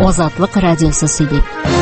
Азатлык радиосы сөйли.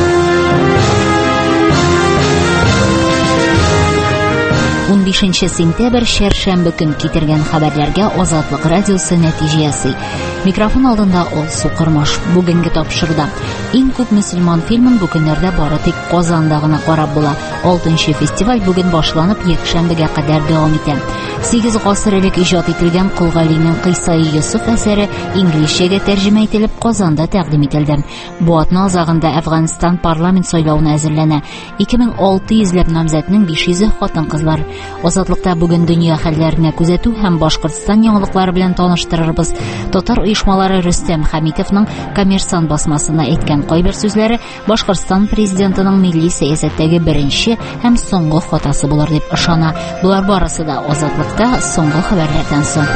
15 сентябрь шәршәмбе көн китергән хәбәрләргә Азатлык радиосы нәтиҗә ясый. Микрофон алдында ул Сукырмаш. Бүгенге тапшырда иң күп мөселман фильмын бу көннәрдә бары тик Казанда гына карап була. 6нчы фестиваль бүген башланып, якшәмбегә кадәр дәвам итә. 8 гасыр элек иҗат ителгән Кылгалинең Кыйсай Йосыф әсәре инглизчәгә тәрҗемә ителеп Казанда тәкъдим ителде. Бу атна азагында Әфганстан парламент сайлауына әзерләнә. 2600 ләп намзәтнең 500 хатын-кызлар. Азатлыкта бүген дөнья хәлләренә күзәтү һәм Башкортстан яңалыклары белән таныштырырбыз. Татар оешмалары Рөстәм Хәмитовның Коммерсант басмасына әйткән кайбер сүзләре Башкортстан президентының милли сәясәттәге беренче һәм соңгы хатасы булыр дип ышана. Булар барысы да Азатлыкта соңгы хәбәрләрдән соң.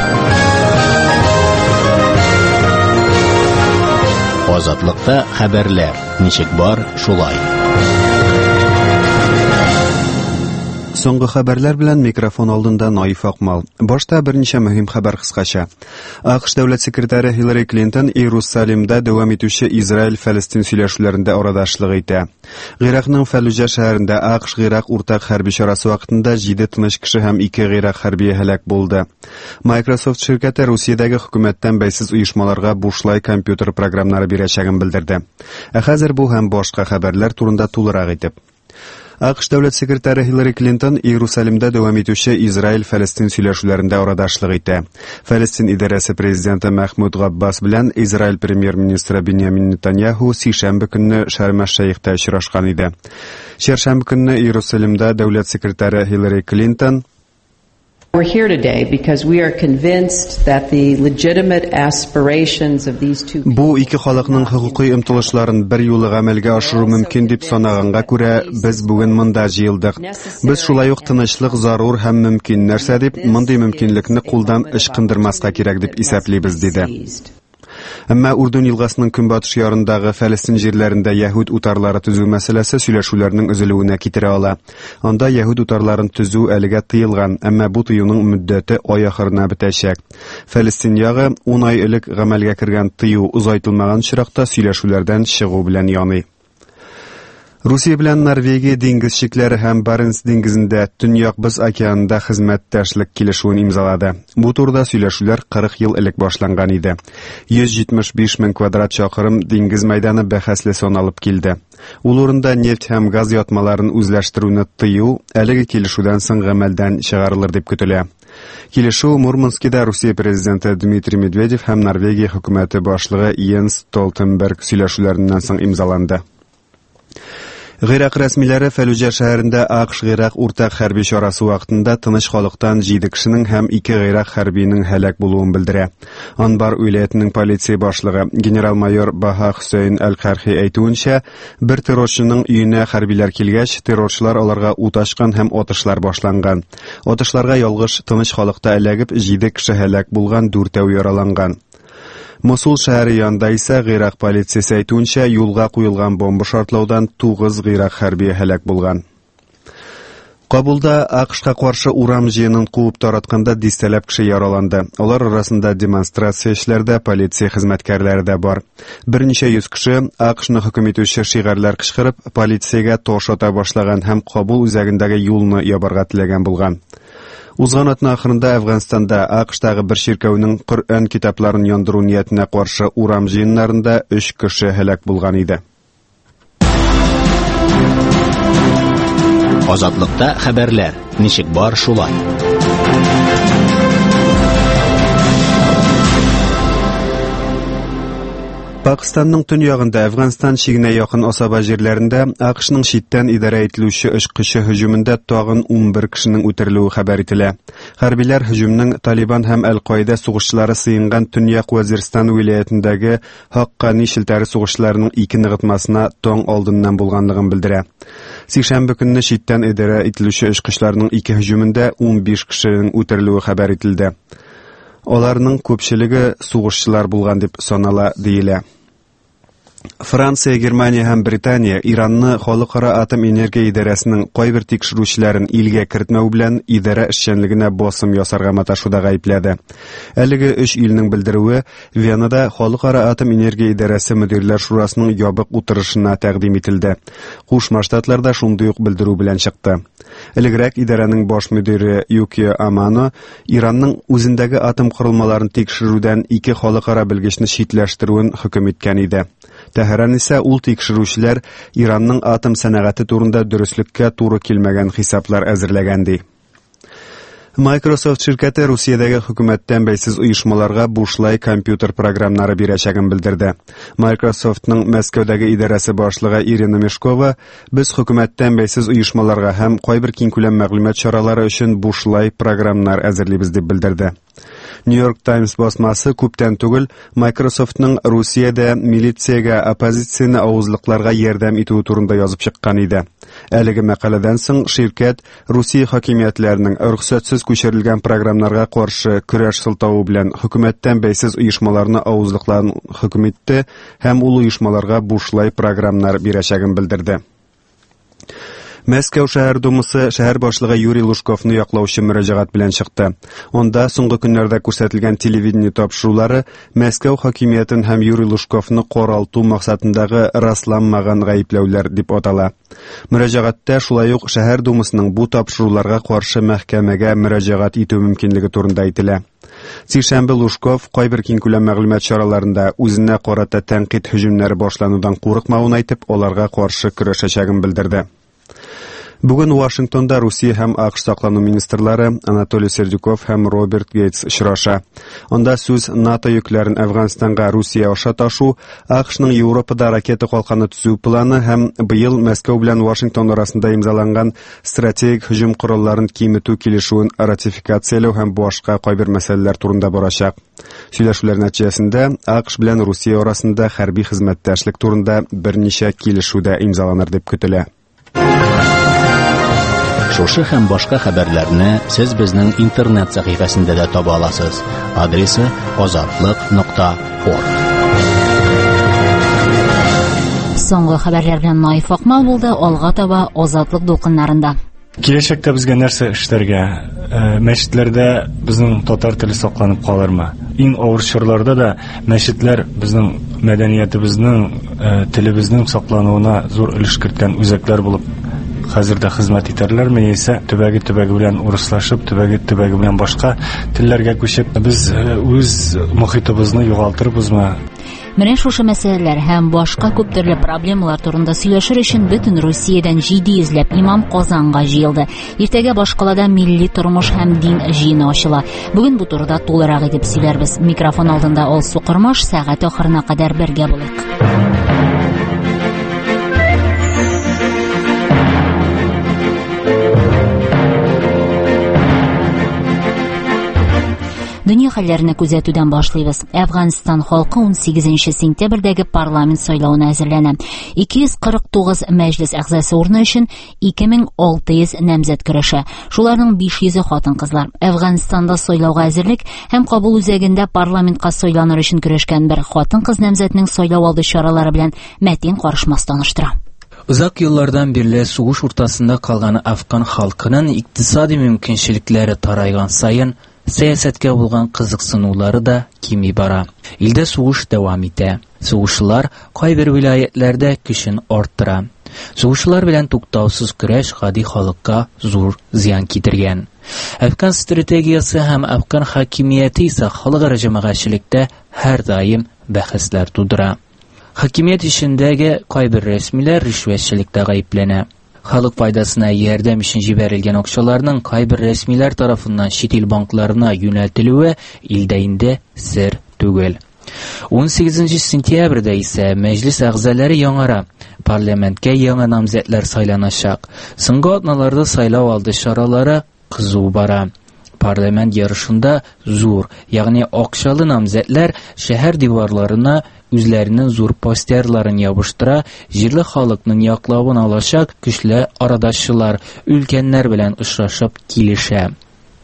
Азатлыкта хәбәрләр. Ничек бар, шулай. Соңгы хәбәрләр белән микрофон алдында Наиф Акмал. Башта берничә мөһим хәбәр кыскача. АКШ дәүләт секретаре Хиллари Клинтон Иерусалимда дәвам итүче Израиль-Фәлестин сөйләшүләрендә арадашлык итә. Гыйракның Фәллүҗә шәһәрендә АКШ-Гыйрак уртак хәрби чарасы вакытында 7 тыныч кеше һәм 2 гыйрак хәрби һәлак булды. Microsoft ширкәте Русиядәге хөкүмәттән бәйсез оешмаларга бушлай компьютер программнары бирәчәген белдерде. Хәзер бу һәм башка хәбәрләр турында тулырак итеп. АКШ дәүләт секретаре Хиллари Клинтон Иерусалимда дәвам итүче Израиль-Фәлестин сөйләшүләрендә арадашлык итә. Фәлестин идарәсе президенты Мәхмүд Габбас белән Израиль премьер-министры Беньямин Нетаньяху сишәмбе көнне Шарм-әш-Шейхта очрашкан иде. Шәршәмбе көнне Иерусалимда дәүләт секретаре Хиллари Клинтон We're here today because we are convinced that the legitimate aspirations of these two Бу ике халыкның хокукый омтылышларын бер юлы гамәлгә ашыру мөмкин дип санаганга күрә без бүген монда җыелдык. Без шулай ук тынычлык зарур һәм мөмкин нәрсә дип, мондый мөмкинлекне кулдан ычкындырмаска кирәк дип исәплибез диде. Әмма Урдун елгасының көнбатыш ярындагы Фәлестин җирләрендә яһүд утарлары төзү мәсьәләсе сөйләшүләрнең өзелүенә китерә ала. Анда яһүд утарларын төзү әлегә тыелган, әмма бу тыюның мөддәте ай ахырына бетәчәк. Фәлестин ягы 10 ай элек гамәлгә кергән тыю узайтылмаган чиракта сөйләшүләрдән чыгу белән яный. Русия белән Норвегия диңгезчекләре һәм Баренц диңгезендә Төньяк Боз океанында хезмәттәшлек килешүен имзалады. Бу турыда сөйләшүләр 40 ел элек башланган иде. 175 мең квадрат чакрым диңгез мәйданы бәхәсле саналып килде. Ул урында нефть һәм газ ятмаларын үзләштерүне тыю әлеге килешүдән соң гамәлдән чыгарылыр дип көтелә. Килешү Мурманскида Русия президенты Дмитрий Медведев һәм Норвегия хөкүмәте башлыгы Йенс Столтенберг сөйләшүләреннән соң имзаланды. Гыйрак рәсмиләре Фәллүҗә шәһәрендә АКШ-Гыйрак уртак хәрби чарасы вакытында тыныч халыктан 7 кешенең һәм 2 гыйрак хәрбинең һәлак булуын белдерә. Анбар уйләтенең полиция башлыгы генерал-майор Баха Хөсәйн Әл-Кархи әйтүенчә, бер террорчының өенә хәрбиләр килгәч, террорчылар аларга ут ачкан һәм атышлар башланган. Атышларга ялгыш тыныч халыкта эләгеп 7 кеше һәлак булган, 4 яраланган. Мосул шәһәре янында исә гыйрак полициясе әйтүенчә, юлга куелган бомба шартлаудан 9 гыйрак хәрби һәлак булган. Кабулда АКШка каршы урам җыенын куып таратканда дистәләп кеше яраланды. Алар арасында демонстрациячеләрдә полиция хезмәткәрләре дә бар. Берничә йөз кеше АКШны хөкем итүче шигарләр кычкырып, полициягә таш ата башлаган һәм Кабул үзәгендәге юлны ябарга теләгән булган. Узган атна ахырында Әфганстанда АКШтагы бер ширкәүнең Коръән китапларын яндыру ниятенә каршы урам җыеннарында 3 кеше һәлак булган иде. Азатлыкта хәбәрләр. Ничек бар, шулай. Пакистанның төньягында Әфганстан чигенә якын Асаба җирләрендә АКШның читтән идарә ителүче очкычы һөҗүмендә тагын 11 кешенең үтерелүе хәбәр ителә. Хәрбиләр һөҗүмнең Талибан һәм Әл-Каида сугышчылары сыйнган Төньяк Вазиристан вилаятендәге Хаккани шелтәре сугышларының 2 ныгытмасына таң алдыннан булганлыгын белдерә. Сишәмбе көнне читтән идарә ителүче очкычларның 2 һөҗүмендә 15 кешенең үтерелүе хәбәр ителде. Аларның күпчелеге сугышчылар булган дип санала диелә. Франция, Германия һәм Британия Иранны халыкара атом энергия идарәсенең кайбер тикшерүчеләрен илгә кертмәү белән идарә эшчәнлегенә басым ясарга маташуда гаепләде. Әлеге 3 илнең белдерүе Венада халыкара атом энергия идарәсе мөдирләр шурасының ябык утырышына тәкъдим ителде. Кушма Штатларда шундый ук белдерү белән чыкты. Элегрәк идарәнең баш мөдире Юкио Амано Иранның үзендәге атом корылмаларын тикшерүдән 2 халыкара белгечне читләштерүен хөкем иткән иде. Тәһран исә ул тикшерүчеләр Иранның атом сәнәгате турында дөреслеккә туры килмәгән хисаплар әзерләгән ди. Microsoft şirkәте Русиядәге хөкүмәттән бәйсез оешмаларга бушлай компьютер программнары бирәчәген белдерде. Microsoftның Мәскәүдәге идарәсе башлыгы Ирина Мешкова без хөкүмәттән бәйсез оешмаларга һәм кайбер киң күләм мәгълүмат чаралары өчен бушлай программнар әзерлибез дип белдерде. New York Times басмасы күптән түгел Microsoftның Русиядә милициягә оппозицияне авызлыкларга ярдәм итү турында язып чыккан иде. Әлеге мәкаләдән соң ширкәт Русия хакимиятләренең рөхсәтсез күчерелгән программнарга каршы көрәш сылтавы белән хөкүмәттән бәйсез оешмаларны авызлыкларын хөкем итте һәм ул оешмаларга бушлай программнар бирәчәген белдерде. Мәскәү шәһәр думасы шәһәр башлыгы Юрий Лужковны яклаучы мөрәҗәгать белән чыкты. Онда соңгы көннәрдә күрсәтелгән телевидение тапшырулары Мәскәү хакимиятен һәм Юрий Лужковны каралту максатындагы расланмаган гаепләүләр дип атала. Мөрәҗәгатьтә шулай ук шәһәр думасының бу тапшыруларга каршы мәхкәмәгә мөрәҗәгать итү мөмкинлеге турында әйтелә. Сишәмбе Лужков кайбер киң күләм мәгълүмат чараларында үзенә карата тәнкыйть һөҗүмнәре башланудан курыкмавын әйтеп, аларга каршы көрәшәчәген белдерде. Бүген Вашингтонда Русия һәм АКШ саклану министрлары Анатолий Сердюков һәм Роберт Гейтс очраша. Анда сүз НАТО йөкләрен Әфганстанга Русия аша ташу, АКШның Европада ракета калканы төзү планы һәм быел Мәскәү белән Вашингтон арасында имзаланган стратегик һөҗүм коралларын киметү килешүен ратификацияләү һәм башка кайбер мәсьәләләр турында барачак. Сөйләшүләр нәтиҗәсендә АКШ белән Русия арасында хәрби хезмәттәшлек турында берничә килешү дә имзаланыр дип көтелә. Шушы һәм башка хәбәрләрне сез безнең интернет сәхифәсендә дә таба аласыз. Адресы azatlyk.org. Соңгы хәбәрләр белән Наиф Акмал булды. Алга таба Азатлык дулкыннарында. Киләчәктә безгә нәрсә эшләргә? Мәчетләрдә безнең татар теле сакланып калырмы? Иң авыр чорларда да мәчетләр безнең мәдәниятебезнең, телебезнең саклануына зур өлеш керткән үзәкләр булып хәзердә хезмәт итәрләрме, яисә төбәге белән урыслашып, төбәге белән башка телләргә күчеп, без үз мохитыбызны югалтырбызмы? Менә шушы мәсьәләләр һәм башка күп төрле проблемалар турында сөйләшер өчен бөтен Русиядән 700 имам Казанга җыелды. Иртәгә башкалада милли тормыш һәм дин җыены ачыла. Бүген бу турыда тулырак итеп сөйләрбез. Микрофон алдында Алсу Кырмаш, сәгать ахырына кадәр бергә булыйк. Дөнья хәлләренә күзәтүдән башлыйбыз. Әфганстан халкы 18 сентябрьдәге парламент сайлауына әзерләнә. 249 мәҗлес әгъзасы урыны өчен 2600 намзәт көрәшә. Шуларның 500 хатын-кызлар. Әфганстанда сайлауга әзерлек һәм кабул үзәгендә парламентка сайланыр өчен көрәшкән бер хатын-кыз намзәтнең сайлау алды чаралары белән Мәтин Карышмас таныштыра. Узак еллардан бирле сугыш уртасында калган Афган халкының икътисади мөмкинчелекләре тарайган саен сәясәткә булган кызыксынулары да кими бара. Илдә сугыш дәвам итә. Сугышлар кайбер вилаятләрдә көчен арттыра. Сугышлар белән туктаусыз көрәш гади халыкка зур зыян китергән. Афган стратегиясе һәм Афган хакимияте исә халыкара җәмәгатьчелектә һәр даим бәхәсләр тудыра. Хакимият ишендәге кайбер рәсмиләр ришвәтчелектә гаепләнә. Халык файдасына ярдәм өчен җибәрелгән акчаларның кайбер рәсмиләр тарафыннан чит ил банкларына юнәлтелүе илдә инде сер түгел. 18 сентябрьдә исә мәҗлес әгъзалары яңара. Парламентка яңа намзәтләр сайланачак. Соңгы атналарда сайлау алды чаралары кызу бара. Парламент ярышында зур, ягъни акчалы намзәтләр шәһәр диварларына үзләренең зур постерларын ябыштыра, җирле халыкның яклавын алачак көчле арадашчылар, өлкәннәр белән очрашып килешә.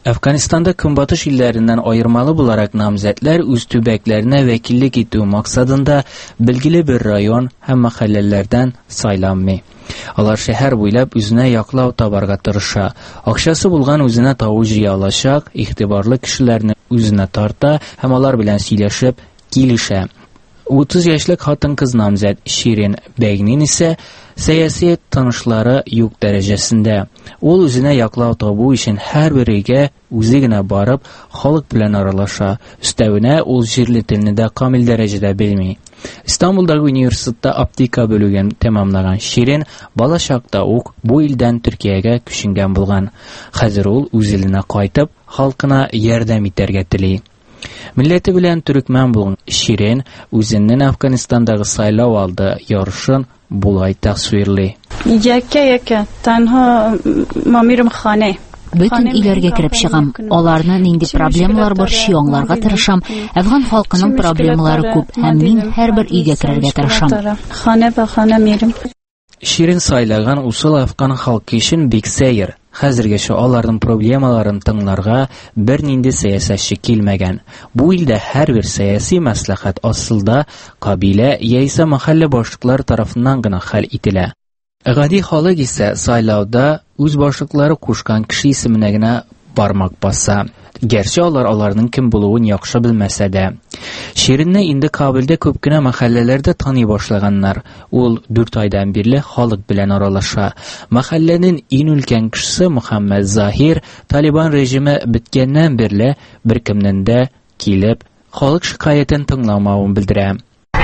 Afganistan'da künbatış illerinden ayırmalı bularak namzetler üz tübeklerine vekillik ettiği maksadında bilgili bir rayon hem mahallelerden saylanmı. Alar şehir boylap üzüne yaklav tabarga tırışa. Akşası bulgan üzüne tavuj yalaşak, ihtibarlı kişilerini üzüne tarta, hem alar bilen sileşip kilişe. 30 yaşlık hatın kız namzet Şirin Begnin ise siyasi tanışları yok derecesinde. Ol üzüne yaklav tabu için her biriyle üzüne barıp halk bilen aralaşa. Üstevine ol jirli tilini de kamil derecede bilmeyi. İstanbul'daki üniversitede optika bölügen tamamlagan Şirin balaşakta ok bu ilden Türkiye'ye küçüngen bulgan. Hazır ol üzüline kaytıp halkına yardım iterge tili. Milleti bilen Türkmen bulgan Şirin üzünün Afganistan'daki saylav aldı yarışın bulay tasvirli. Yeke tanha mamirim khane. Bütün illerge kirip çıgam. Olarны nindi problemlar бар şiyonlarga tırışam. Afgan halkının problemları köp. Hem min her bir uyga kirerge tırışam. Xane mirim. Şirin saylagan usul Afgan halkı için big seyir. Hazırgacha onların problemalarını tыңlarga bir nindi siyasatçı kelmegen. Bu ilde her bir siyasi maslahat aslında kabile yaisa mahalle başlıkları tarafından gına hal itile. Gadi halk ise saylavda öz başlıkları kuşkan kişi ismine gına barmak bassa. Gerçi onlarının kim buluğun yaxşı bilmese de. Şirinne indi Kabil'de köpküne mahallelerde tanı başlaganlar. Ol 4 aydan birli halk bilen aralaşa. Mahallenin en ülken kişisi Muhammed Zahir, Taliban rejimi bitkenden birli bir kimden de kilip halk şikayetin tınlamağını bildirem.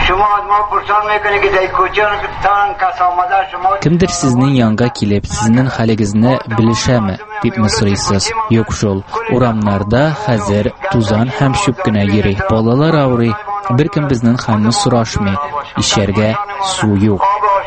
Kimdir siznin yanga kilip siznin haligizni bilişemi dip mısırıysız. Yok şol. Uramlarda hazır, tuzan hem şüpküne yeri. Balalar avri. Bir kim biznin hamını suraşmı. İşerge su yok.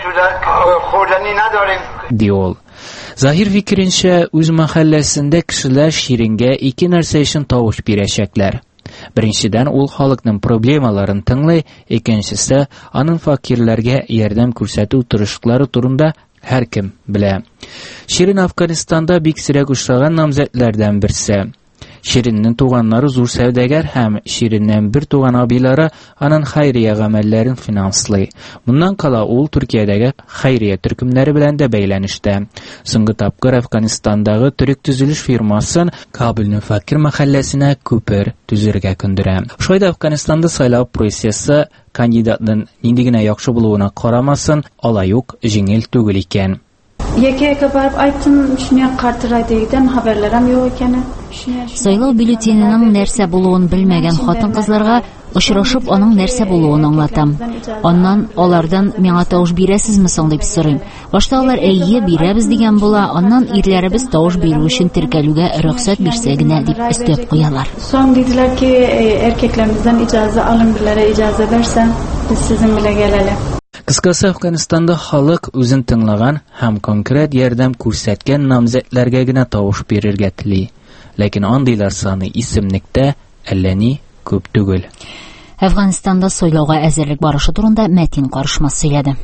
Diyol. Zahir fikrinçe öz mahallesinde kişiler Şiringe iki narsa için tavuş bireşekler. Birinciden ol halkның problemalarını tыңлый, ikincisi anın fakirlerge yardım күрсәтү tırışıkları turunda her kim bile. Şirin Afganistan'da bik sirek uçragan namzetlerden birisi. Şirin'nin tuğanları zor sevdegar hem Şirin'nin bir tuğan abileri anın hayriye gamellerin finanslay. Bundan kala ol Türkiye'deki hayriye türkümleri bilen de beylenişte. Sıngı tapkır Afganistan'daki Türk tüzülüş firmasın Kabil'nin fakir mahallesine köpür tüzürge kündürem. Şöyle Afganistan'da saylav prosesi kandidatın nindigine yakşı buluğuna karamasın, ala yok, jingil tügül iken. Yeke barıp aytım şuna kartıraydıgıdan haberlerim yok ekeni. Saylау бюллетенінің нәрсә булуын белмәгән хатын-кызларга очрашып аның нәрсә булуын аңлатам. Аннан алардан миңа тавыш бирәсезме соң дип сорыйм. Башта алар әйе бирәбез дигән була, аннан ирләребез тавыш бирү өчен теркәлүгә рөхсәт бирсә генә дип өстәп куялар. Соң диделәр ки erkeklerimizden icazə alın birlərə icazə versən biz sizin bilə gələlə. Kıskası Afganistan'da halk özün tınlagan hem konkret yardım күрсәткән namzetlerge gine tavuş verirge tili. Lakin andaylar sani isimlikte elleni köp tügül. Afganistan'da soylauga әзерлек барышы турында Мәтин Карышмас сөйләде.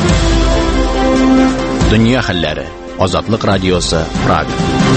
Dünya хәлләре. Азатлык радиосы Прага.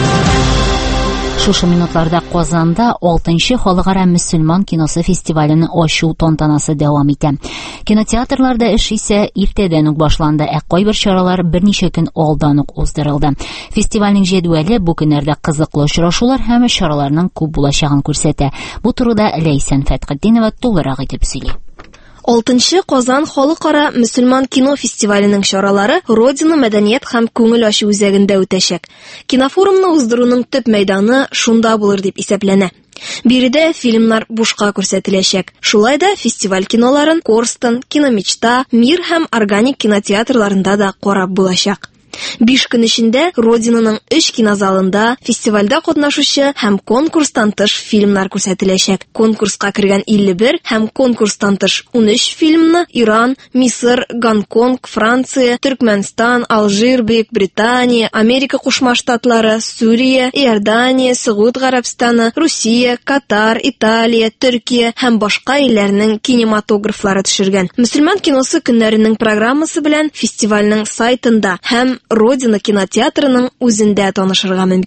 Шушы минутларда Казанда 6-нчы халыкара мөселман киносы фестиваленең ачу тантанасы дәвам итә. Кинотеатрларда эш исә иртәдән үк башланды, кайбер чаралар берничә көн алдан ук уздырылды. Фестивальнең җәдвәле бу көннәрдә кызыклы очрашулар һәм чараларның күп булачагын күрсәтә. Бу турыда Ләйсән Фәтхетдинова тулырак итеп сөйли. 6-нчы Казан халыкара мөселман кино фестиваленең чаралары Родина мәдәният һәм күңел ачу үзәгендә үтәчәк. Кинофорумны уздыруның төп мәйданы шунда булыр дип исәпләнә. Биредә фильмнар бушка күрсәтеләчәк. Шулай да фестиваль киноларын Корстон, Киномечта, Мир һәм Органик кинотеатрларында да карап булачак. 5 көн эчендә Родинаның 3 кинозалында фестивальдә катнашучы һәм конкурстан тыш фильмнар күрсәтеләчәк. Конкурска кергән 51 һәм конкурстан тыш 13 фильмны Иран, Мисыр, Гонконг, Франция, Түркменстан, Алжир, Бөекбритания, Америка Кушма Штатлары, Сүрия, Иордания, Сауд Гарәбстаны, Русия, Катар, Италия, Төркия һәм башка илләрнең кинематографлары төшергән. Мөселман киносы көннәренең программасы белән фестивальнең сайтында һәм Родина кинотеатрының үзендә танышырга мөмкин.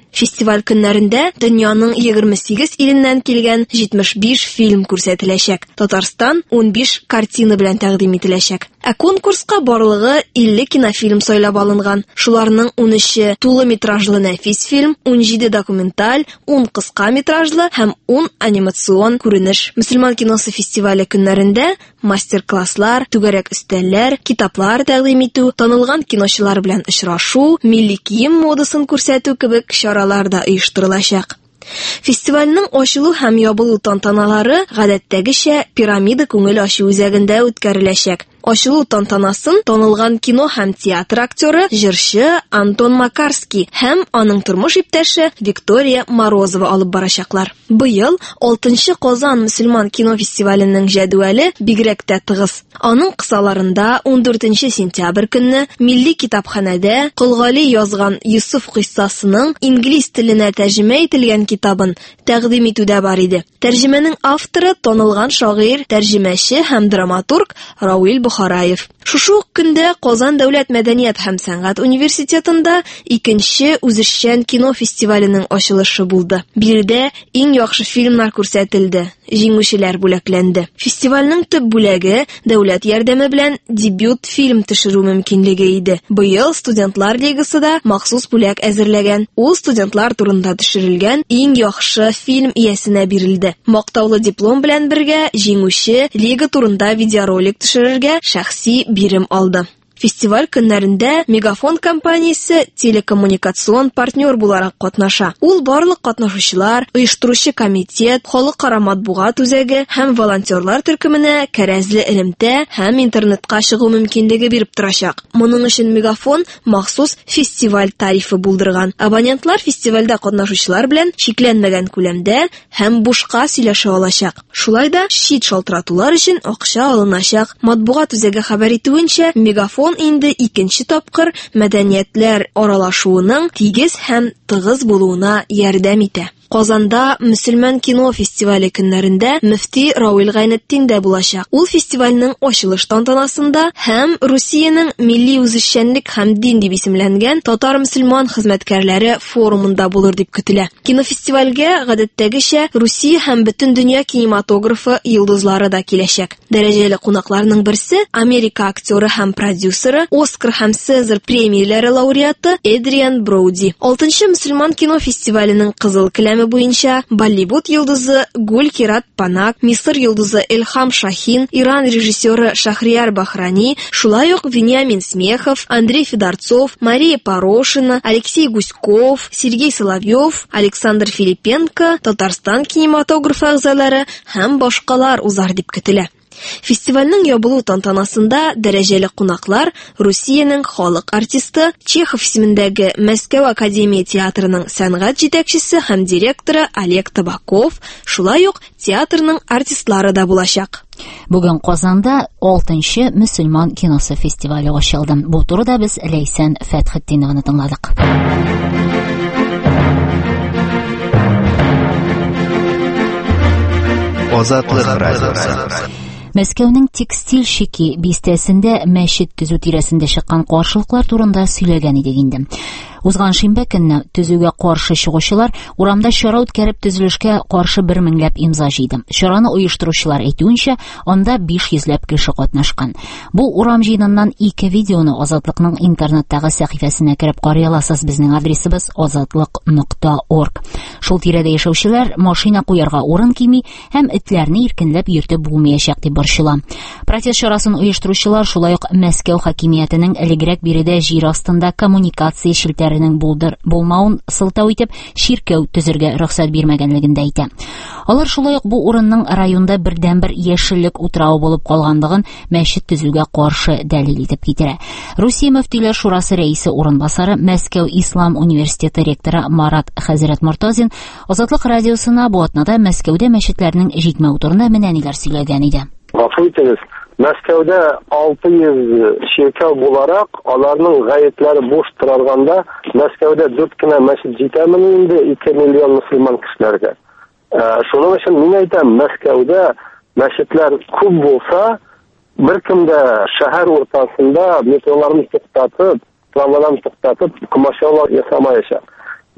Фестиваль көннәрендә дөньяның 28 иленнән килгән 75 фильм күрсәтеләчәк. Татарстан 15 картина белән тәкъдим ителәчәк. Ә конкурска барлыгы 50 кинофильм сайлап алынган. Шуларның 13-е тулы метражлы нәфис фильм, 17 документаль, 10 кыска метражлы һәм 10 анимацион күренеш. Мөселман киносы фестивале көннәрендә мастер-класслар, түгәрәк өстәлләр, китаплар тәкъдим итү, танылган киночылар белән очрашу, милли кием модасын күрсәтү кебек чаралар да оештырылачак. Фестивальнең ачылу һәм ябылу тантаналары гадәттәгечә пирамида күңел ачу үзәгендә үткәреләчәк. Ачылу тантанасын танылган кино һәм театр актеры, җырчы Антон Макарский һәм аның тормыш иптәше Виктория Морозова алып барачаклар. Быел 6-нчы Казан мөселман кино фестиваленең җәдвәле бигрәк тә тыгыз. Аның кысаларында 14 сентябрь көнне Милли китапханәдә Кылгали язган Юсуф кыйссасының инглиз теленә тәрҗемә ителгән китабын тәкъдим итүдә бар иде. Тәрҗемәнең авторы танылган шагыйрь, тәрҗемәче һәм драматург Рауил Бухараев. Шушы көндә Казан дәүләт мәдәният һәм сәнгать университетында 2-нче үзешчән кино фестиваленең ачылышы булды. Биредә иң яхшы фильмнар күрсәтелде, җиңүчеләр бүләкләнде. Фестивальнең төп бүләге дәүләт ярдәме белән дебют фильм төшерү мөмкинлеге иде. Быел студентлар лигасы да махсус бүләк әзерләгән. Ул студентлар турында төшерелгән иң яхшы фильм иясенә бирелде. Мактаулы диплом белән бергә җиңүче лига турында видеоролик төшерергә шәхси бирем алды. Фестиваль көннәрендә Мегафон компаниясе телекоммуникацион партнер буларак катнаша. Ул барлык катнашучылар, оештыручы комитет, халыкара матбугат үзәге һәм волонтерлар төркеменә кәрәзле элемтә һәм интернетка чыгу мөмкинлеге биреп торачак. Моның өчен Мегафон махсус фестиваль тарифы булдырган. Абонентлар фестивальдә катнашучылар белән чикләнмәгән күләмдә һәм бушка сөйләшә алачак. Шулай да шит шалтыратулар өчен акча алыначак. Матбугат үзәге хәбәр итүенчә, Мегафон инде 2-нче тапкыр мәдәниятләр аралашуының тигез һәм тыгыз булуына ярдәм итә. Казанда мөселман кино фестивале көннәрендә мөфти Рауил Гайнетдин дә булачак. Ул фестивальнең ачылыш тантанасында һәм Русиянең милли үзешчәнлек һәм дин дип исемләнгән татар-мөселман хезмәткәрләре форумында булыр дип көтелә. Кинофестивальгә гадәттәгечә Русия һәм бөтен дөнья кинематографы йолдызлары да киләчәк. Дәрәҗәле кунакларның берсе Америка актеры һәм продюсеры, Оскар һәм Цезарь премияләре лауреаты Эдриан Броуди. 6-нчы мөселман кино фестиваленең кызыл киләме буенча Болливуд йолдызы Гуль Кират Панак, Мисыр йолдызы Эльхам Шахин, Иран режиссеры Шахрияр Бахрани, шулай ук Вениамин Смехов, Андрей Федорцов, Мария Порошина, Алексей Гуськов, Сергей Соловьев, Александр Филипенко, Татарстан кинематографы әгъзалары һәм башкалар узар дип көтелә. Фестивальнең ябылу тантанасында дәрәҗәле кунаклар Русиянең халык артисты, Чехов исемендәге Мәскәү Академия театрының сәнгать җитәкчесе һәм директоры Олег Табаков, шулай ук театрның артистлары да булачак. Бүген Казанда 6-нчы мөселман киносы фестивале ачылды. Бу турыда без Ләйсән Фәтхетдиновны тыңладык. Азатлык радиосы. Мәскәүнең текстильщики бистәсендә мәчет төзү тирәсендә чыккан каршылыклар турында сөйләгән идек инде. Узган шимбә көнне төзүгә каршы чыгучылар урамда чара үткәреп төзелешкә каршы 1000 имза җыйды. Чараны оештыручылар әйтүенчә, анда 500 кеше катнашкан. Бу урам җыйнаннан 2 видеоны Азатлыкның интернеттагы сәхифәсенә кереп карый аласыз. Безнең адресыбыз azatlyk.org. Шул тирәдә яшәүчеләр машина куярга урын кими һәм этләрне иркенләп йөртеп булмаячак дип борчыла. Протест чарасын оештыручылар шулай ук Мәскәү хакимиятенең элегрәк биредә җир астында коммуникация шелтәренең булмавын сылтау итеп чиркәү төзергә рөхсәт бирмәгәнлеген дә әйтә. Алар шулай ук бу урынның районда бердәнбер яшеллек утрауы булып калганлыгын мәчет төзүгә каршы дәлил итеп китерә. Русия мөфтиләр шурасы рәисе урынбасары, Мәскәү Ислам университеты ректоры Марат Хәзрәт Мортазин Азатлык радиосына бу атнада Мәскәүдә мәчетләрнең җитмәү турында менә ниләр сөйләгән иде. Мәскәүдә 600 ширкәү буларак, аларның гаетләре буш торганда, Мәскәүдә 4 кенә мәчет җитәме инде 2 миллион мөселман кешеләргә. Шуның өчен мин әйтәм, Мәскәүдә мәчетләр күп булса, беркем дә шәһәр уртасында метроларны туктатып, трамвайларны туктатып, коммерциялар ясамаячак.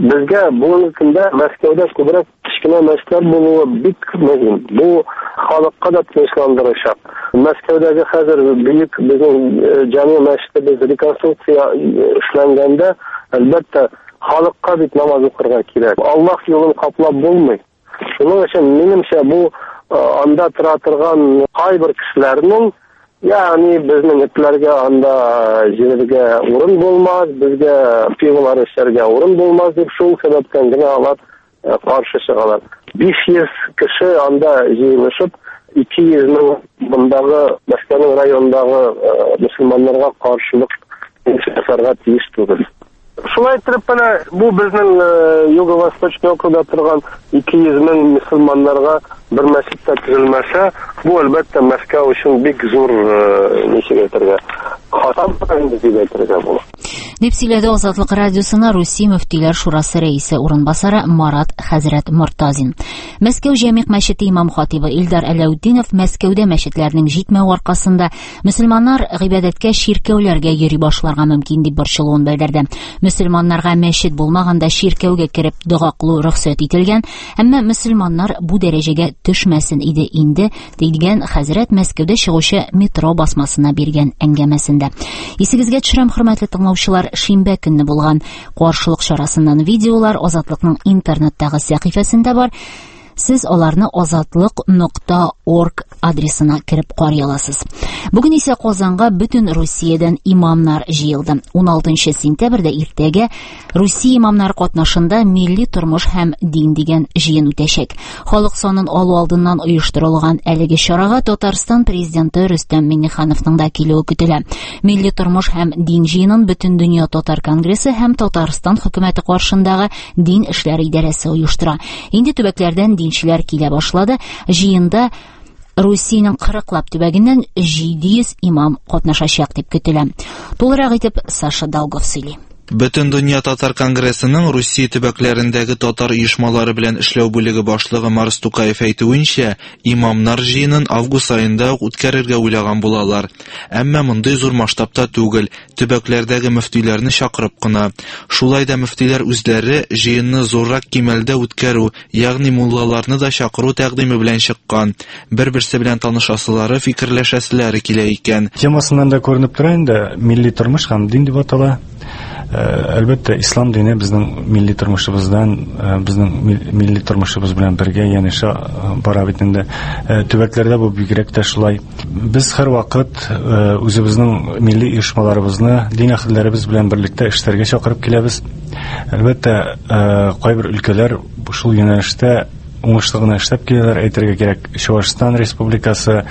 Bizga bugungi kunda Moskvada ko'proq kichkina masjidlar bo'lishi bik muhim. Bu xalqqa da tinchlantirishaq. Moskvadagi hozir buyuk bizning jami masjidimiz rekonstruksiya ishlanganda albatta xalqqa deb namoz o'qirga kerak. Alloh yo'lini qoplab bo'lmaydi. Shuning uchun menimcha bu anda tura turgan qay bir kishilarning ya'ni bizning itlarga anda yerga o'rin bo'lmaz, bizga pivolar ishlarga o'rin bo'lmaz deb shu sababdan ular qarshi chiqadilar. 500 kishi anda yig'ilishib 200 ming bundagi Moskva rayonidagi musulmonlarga qarshilik ko'rsatishga tiyishdir. Шулай итеп bu bizning Yugo-Vostochniy okrugida turgan 200 ming musulmonlarga bir masjidda tuzilmasa, bu albatta Moskva uchun big zo'r nishga deb сөйләде Озатлык радиосына Русия мөфтиләр шурасы рәисе урынбасары Марат Хәзрәт Мортазин. Мәскәү Җәмигъ мәчете имам хатибы Илдар Әләүддинов Мәскәүдә мәчетләрнең җитмәү аркасында мөселманнар гыйбадәткә ширкәүләргә йөри башларга мөмкин дип борчылуын белдерде. Мөселманнарга мәчет булмаганда ширкәүгә кереп дуга кылу рөхсәт ителгән, әмма мөселманнар бу дәрәҗәгә төшмәсен иде инде дигән Хәзрәт Мәскәүдә чыгучы метро басмасына биргән әңгәмәсендә. Исегезгә төшерәм, хөрмәтле тыңлаучылар, шимбә көнне булган каршылык чарасыннан видеолар Азатлыкның интернеттагы сәхифәсендә бар. Сез аларны azatlyk.org адресына кирип карый аласыз. Бүген исә Казанга бүтән Русиядән имамнар җыелды. 16 сентябрьдә иртәгә Русия имамнары катнашында милли тормыш һәм дин дигән җыен үтәчәк. Халык санын алу алдыннан оештырылган әлеге чарага Татарстан президенты Рөстәм Миңнехановның да килүе көтелә. Милли тормыш һәм дин җыенын Бөтен дөнья татар конгрессы һәм Татарстан хөкүмәте каршындагы дин эшләре идарәсе оештыра. Инде төбәкләрдән динчеләр килә башлады. Җыенда Русиянең 40лап төбәгеннән 700 имам катнашачак дип көтелә. Тулырак итеп Саша Долгов сөйли. Бөтен дөнья татар конгрессының Русия төбәкләрендәге татар оешмалары белән эшләү бүлеге башлыгы Марс Тукаев әйтүенчә, имамнар җыенын август айында үткәрергә уйлаган булалар. Әмма мондый зур масштабта түгел, төбәкләрдәге мөфтиләрне чакырып кына. Шулай да мөфтиләр үзләре җыенны зуррак кимәлдә үткәрү, ягъни муллаларны да чакыру тәкъдиме белән чыккан. Бер-берсе белән танышасылары, фикерләшәселәре килә икән. Темасыннан да күренеп тора инде, милли тормыш һәм дин дип атала. Әлбәттә, ислам дине безнең милли тормышыбыздан, безнең милли тормышыбыз белән бергә янәшә бара бит инде. Төбәкләрдә бу бигрәк тә шулай. Без һәр вакыт үзебезнең милли оешмаларыбызны дин әһелләребез белән берлектә эшләргә чакырып киләбез. Әлбәттә, кайбер өлкәләр шул юнәлештә уңышлыгына эшләп киләләр. Әйтергә кирәк, Чувашстан Республикасы,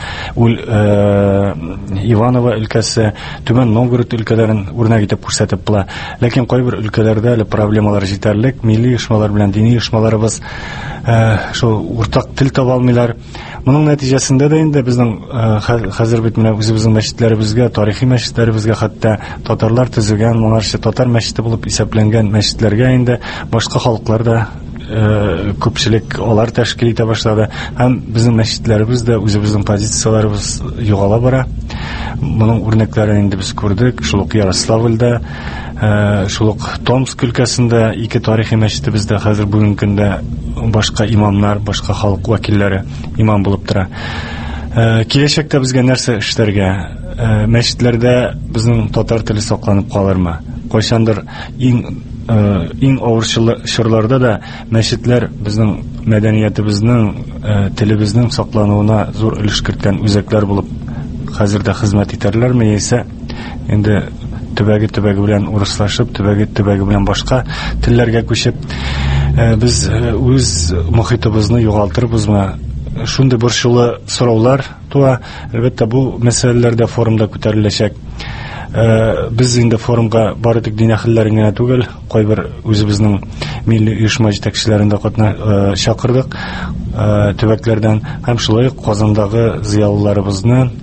Иваново өлкәсе, Түбән Новгород өлкәләрен үрнәк итеп күрсәтеп була. Ләкин кайбер өлкәләрдә әле проблемалар җитәрлек, милли оешмалар белән дини оешмаларыбыз шул уртак тел таба алмыйлар. Моның нәтиҗәсендә дә инде безнең хәзер бит менә үзебезнең мәчетләребезгә, тарихи мәчетләребезгә, хәтта татарлар төзегән, моңарча татар мәчете булып исәпләнгән мәчетләргә инде башка халыклар да күпчелек алар тәшкил итә башлады. Һәм безнең мәчетләребез дә үзебезнең позицияләребез югала бара. Моның үрнәкләрен инде без күрдек. Шул ук Ярославльдә, шул ук Томск өлкәсендә ике тарихи мәчетебез дә хәзер бүгенге көндә башка имамнар, башка халык вәкилләре имам булып тора. Киләчәктә безгә нәрсә эшләргә? Мәчетләрдә безнең татар теле сакланып калырмы? Кайчандыр иң авыр чорларда да мәчетләр безнең мәдәниятебезнең, телебезнең саклануына зур өлеш керткән үзәкләр булып хәзер дә хезмәт итәрләрме, яисә инде төбәге белән урыслашып, төбәге белән башка телләргә күчеп, без үз мохитыбызны югалтырбызмы? Шундый борчулы сораулар туа. Әлбәттә, бу мәсьәләләрдә форумда күтәреләчәк. Без инде форумга бары тик дин әһелләрен генә түгел, кайбер үзебезнең милли оешма җитәкчеләрен дә чакырдык төбәкләрдән, һәм шулай Казандагы зыялыларыбызны,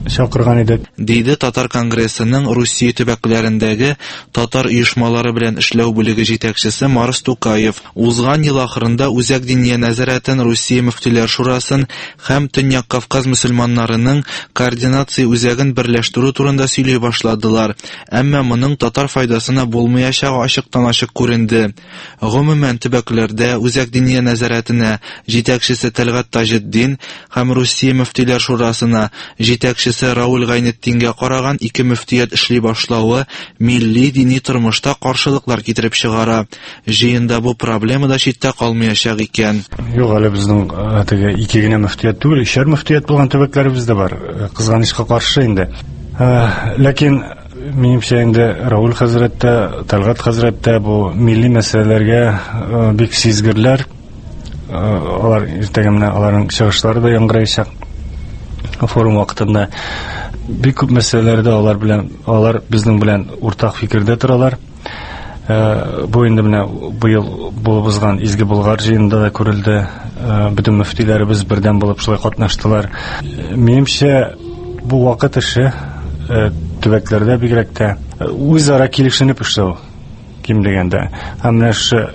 чакырган идек. Диде Татар конгрессының Русия төбәкләрендәге татар оешмалары белән эшләү бүлеге җитәкчесе Марс Тукаев. Узган ел ахырында Үзәк диния нәзарәтен, Русия мөфтиләр шурасын һәм Төньяк Кавказ мөселманнарының координация үзәген берләштерү турында сөйли башладылар. Әмма моның татар файдасына булмаячагы ачыктан-ачык күренде. Гомумән төбәкләрдә Үзәк диния нәзарәтенә җитәкчесе Тәлгат Таҗетдин һәм Русия мөфтиләр шурасына җитәкчесе Раул Гайнетдингә караган ике мөфтият эшли башлавы милли дини тормышта каршылыклар китереп чыгара. Җыенда бу проблема да читтә калмаячак икән. Юк, әле безнең теге ике генә мөфтият түгел, ишәр мөфтият булган төбәкләребез дә бар. Кызганычка каршы инде. Ләкин минемчә инде Раул хәзрәттә, Тәлгат хәзрәттә бу милли мәсьәләләргә бик сизгерләр. Алар иртәгә менә аларның чыгышлары да яңгыраячак. Форум вакытында бик күп мәсьәләләрдә алар безнең белән уртак фикердә торалар. Бу инде менә быел булган Изге Болгар җыенында да күрелде. Бүтән мөфтиләребез бердәм булып шулай катнаштылар. Минемчә, бу вакыт эше төбәкләрдә бигрәк тә үзара килешенеп эшләү ким дигәндә. Һәм менә шу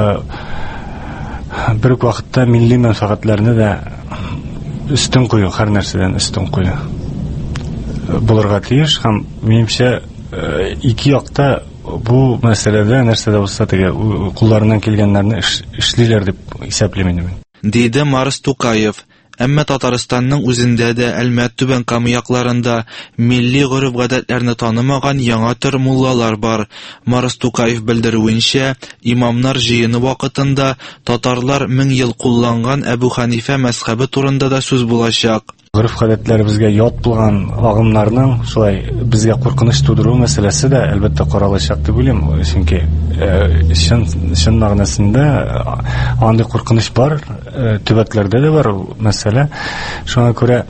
бер үк вакытта милли мәнфәгатьләрне дә üstün кую, һәр нәрсәдән üstün кую булырга тиеш. Һәм минемчә, ике якта бу мәсьәләдә нәрсәдә булса теге кулларыннан килгәннәрне эшлиләр дип исәплим инде. Диде Марс Тукаев. Әмма Татарстанның үзендә дә Әлмәт түбән Кама якларында милли гореф-гадәтләрне танымаган яңа төр муллалар бар. Марс Тукаев белдерүенчә, имамнар җыены вакытында татарлар 1000 ел кулланган Әбу Ханифа мәзһәбе турында да сүз булачак. Гореф-гадәтләребезгә ят булган агымнарның шулай безгә куркыныч тудыру мәсьәләсе дә әлбәттә каралачак дип уйлыйм. Чөнки чын мәгънәсендә андый куркыныч бар, төбәкләрдә дә бар мәсьәлә. Шуңа күрә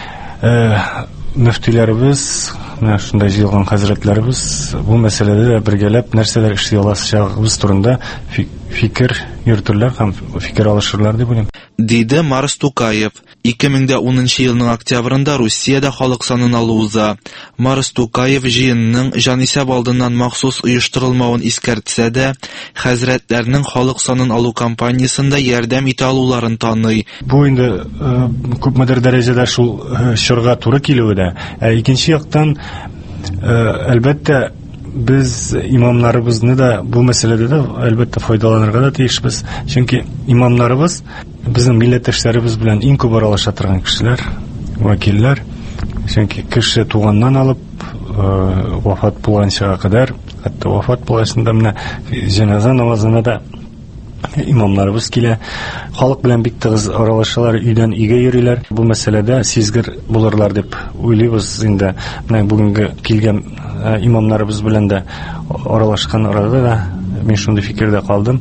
мөфтиләребез, менә шундай җыелган хәзрәтләребез бу мәсьәләдә дә бергәләп нәрсәләр эшли алачагыбыз турында фикер йөртүләр һәм фикер алышырлар дип уйлыйм. Диде Марс Тукаев. 2010 елның октябрында Русиядә халык санын алу уза. Марс Тукаев җыенның җанисәп алдыннан махсус оештырылмавын искәртсә дә, хәзрәтләрнең халык санын алу кампаниясында ярдәм итә алуларын таный. Бу инде күпмедер дәрәҗәдә шул чорга туры килүе дә. Икенче яктан, әлбәттә, biz imamlarыбызны да бу мәсьәләдә дә әлбәттә файдаланырга да тиешбез. Чөнки имамнарыбыз безнең милләттәшләребез белән иң күп аралаша торган кешеләр, вәкилләр. Чөнки кеше туганнан алып вафат булганчага кадәр, хәтта вафат булганда менә җеназа намазына да имамнарыбыз килә. Халык белән бик тыгыз аралашалар, өйдән өйгә йөриләр. Бу мәсьәләдә сизгер булырлар дип уйлыйбыз инде. Менә бүгенге килгән имамнарыбыз белән дә аралашкан арада да мин шундый фикердә калдым.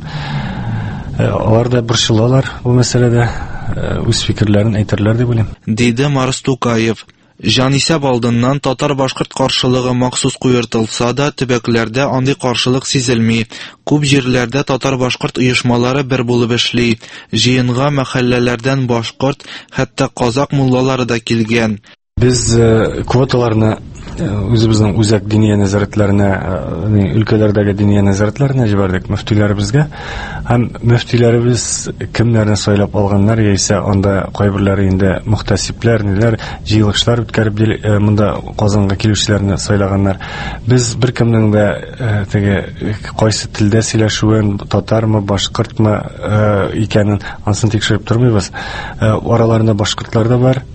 Алар да борчылалар бу мәсьәләдә, үз фикерләрен әйтерләр дип уйлыйм. Диде Марс Тукаев. Җанисәп алдыннан татар-башкорт каршылыгы махсус куертылса да, төбәкләрдә андый каршылык сизелми. Күп җирләрдә татар-башкорт оешмалары бер булып эшли. Җыенга мәхәлләләрдән башкорт, хәтта казак муллалары да килгән. Без квоталарны үзебезнең үзәк диния нәзарәтләренә, өлкәләрдәге диния нәзарәтләренә җибәрдек мөфтиләребезгә. Һәм мөфтиләребез кемнәрне сайлап алганнар, яисә анда кайберләре инде мөхтәсипләр, ниләр, җыелышлар үткәреп монда Казанга килүчеләрне сайлаганнар. Без беркемнең дә теге кайсы телдә сөйләшүен, татармы, башкортмы икәнен ансын тикшереп тормыйбыз. Араларында башкортлар да бар.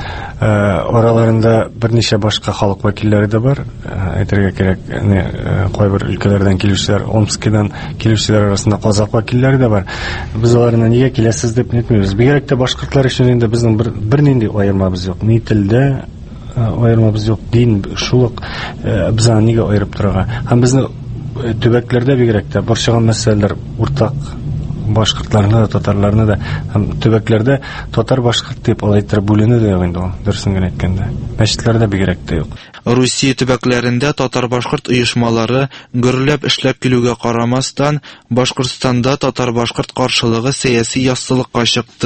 Араларында берничә башка халык вәкилләре дә бар. Әйтергә кирәк, кайбер өлкәләрдән килүчеләр, Омскидан килүчеләр арасында казак вәкилләре дә бар. Без аларны нигә киләсез дип әйтмибез. Бигрәк тә башкортлар өчен инде безнең бернинди аермабыз юк. Ни телдә аермабыз юк, дин шул ук без аны нигә аерып торырга. Һәм безнең төбәкләрдә бигрәк тә борчыган мәсьәләләр уртак. Башкортларны да, татарларны да, һәм төбәкләрдә татар-башкорт дип алайтыр бүленү дә инде ул, дөресен генә әйткәндә. Мәчетләрдә бигрәк тә юк. Русия төбәкләрендә татар-башкорт оешмалары гөрләп эшләп килүгә карамастан, Башкортстанда татар-башкорт каршылыгы сәяси яссылыкка чыкты.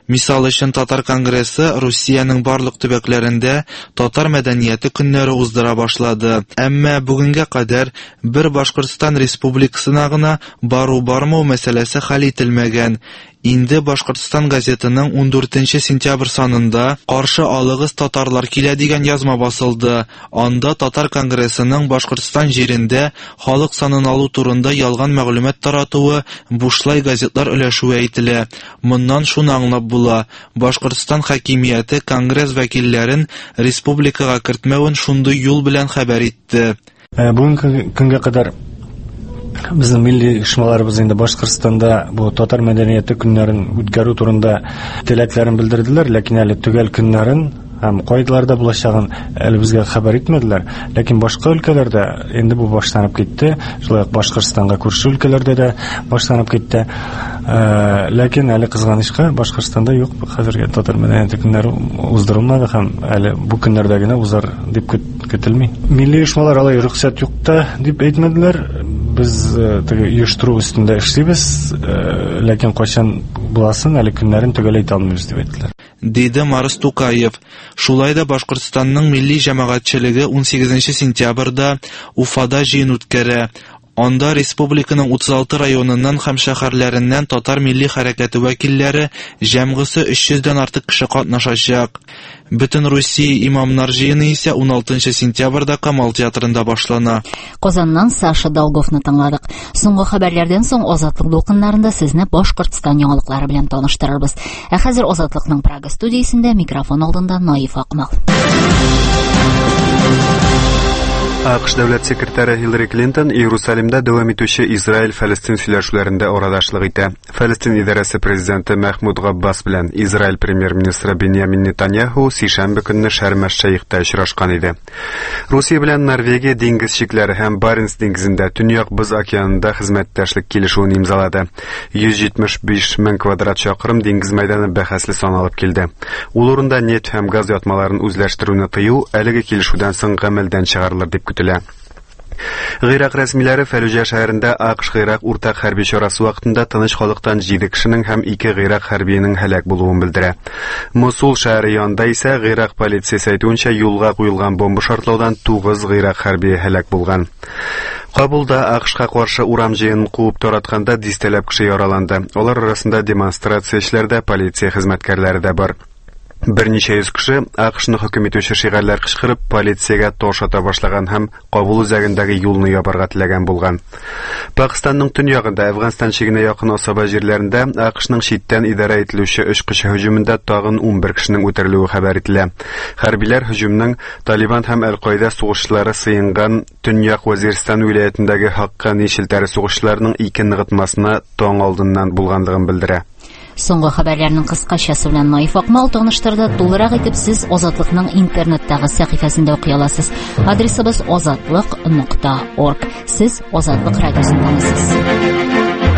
Мисал өчен Татар конгрессы Русияның барлык төбәкләрендә татар мәдәнияте көннәре уздыра башлады. Әмма бүгенгә кадәр бер Башкортстан Республикасына гына бару-бармау мәсьәләсе хәл ителмәгән. Инде Башкортстан газетының 14 сентябрь санында «Каршы алыгыз татарлар килә» дигән язма басылды. Анда Татар конгрессының Башкортстан җирендә халык санын алу турында ялган мәгълүмат таратуы, бушлай газетлар өләшүе әйтелә. Моннан шуны аңлап була. Башкортстан хакимияте конгресс вәкилләрен республикага кертмәвен шундый юл белән хәбәр итте. Бүгенге көнгә кадәр безнең милли оешмаларыбыз инде Башкортстанда бу татар мәдәнияте көннәрен үткәрү турында теләкләрен белдерделәр, ләкин әле төгәл көннәрен һәм кайдаларда булачагын әле безгә хәбәр итмәделәр. Ләкин башка өлкәләрдә инде бу башланып китте. Шулай ук Башкортстанга күрше өлкәләрдә дә башланып китте. Ләкин әле кызганычка Башкортстанда юк, хәзергә татар мәдәнияте көннәре уздырылмады һәм әле бу көннәрдә генә узар дип көтелми. Милли оешмалар алай рөхсәт юкта дип әйтмәделәр. Biz uyushtiruv ustida ishlaymiz, lekin qachon bo'lasin, hali kunlarini tug'ilay olmaymiz deb aytdilar. Dedi Марс Тукаев. Шулай да Башкортстанның милли җәмәгатьчелеге 18 сентябрьдә Уфада җыен үткәрә. Анда республиканың 36 районыннан һәм шәһәрләреннән татар милли хәрәкәте вәкилләре җәмгысе 300-дән артык кеше катнашачак. Бөтен Русия имамнар җыены исә 16 сентябрьдә Камал театрында башлана. Казаннан Саша Долговны тыңладык. Соңгы хәбәрләрдән соң Азатлык дулкыннарында сезне Башкортстан яңалыклары белән таныштырырбыз. Ә хәзер Азатлыкның Прага студиясендә микрофон алдында Наиф Акмал. АКШ дәүләт секретаре Хиллари Клинтон Иерусалимда дәвам итүче Израиль-Фәлестин сөйләшүләрендә арадашлык итә. Фәлестин идарәсе президенты Мәхмүд Габбас белән Израиль премьер-министры Беньямин Нетаньяху сишәмбе көнне Шарм-әш-Шейхта очрашкан иде. Русия белән Норвегия диңгез чикләре һәм Баренц диңгезендә Төньяк Боз океанында хезмәттәшлек килешүен имзалады. 175 мең квадрат чакрым диңгез мәйданы бәхәсле саналып килде. Ул урында нефть һәм газ ятмаларын үзләштерүне тыю әлеге килешүдән соң гамәлдән чыгарылыр дип көтелә. Гыйрак рәсмиләре Фәлүҗә шәһәрендә АКШ-Гыйрак уртак хәрби чарасы вакытында тыныч халыктан 7 кешенең һәм 2 гыйрак хәрбиянең һәлак булуын белдерә. Мосул шәһәре янында исә гыйрак полициясе әйтүенчә юлга куелган бомба шартлаудан 9 гыйрак хәрби һәлак булган. Кабулда АКШка каршы урам җыенын куып таратканда дистәләп кеше яраланды. Алар арасында демонстрациячеләрдә полиция хезмәткәрләре дә бар. Берничә йөз кеше АКШны хөкем итүче шигарьләр кычкырып полициягә таш ата башлаган һәм Кабул үзәгендәге юлны ябарга теләгән булган. Пакистанның төньягында Әфганстан чигенә якын асаба җирләрендә АКШның читтән идарә ителүче 3 кеше һөҗүмендә тагын 11 кешенең үтерелүе хәбәр ителә. Хәрбиләр һөҗүмнең Талибан һәм Әл-Каида сугышлары сыенган Төньяк Вазиристан вилаятендәге Хаккани шелтәре сугышларының 2 ныгытмасына таң алдыннан булганлыгын белдерә. Соңгы хәбәрләрнең кыскачасы белән Наиф Акмал таныштырды. Тулырак итеп сез Азатлыкның интернеттагы сәхифәсендә укый аласыз. Адресыбыз azatlyk.org. Сез Азатлык радиосын тыңлыйсыз.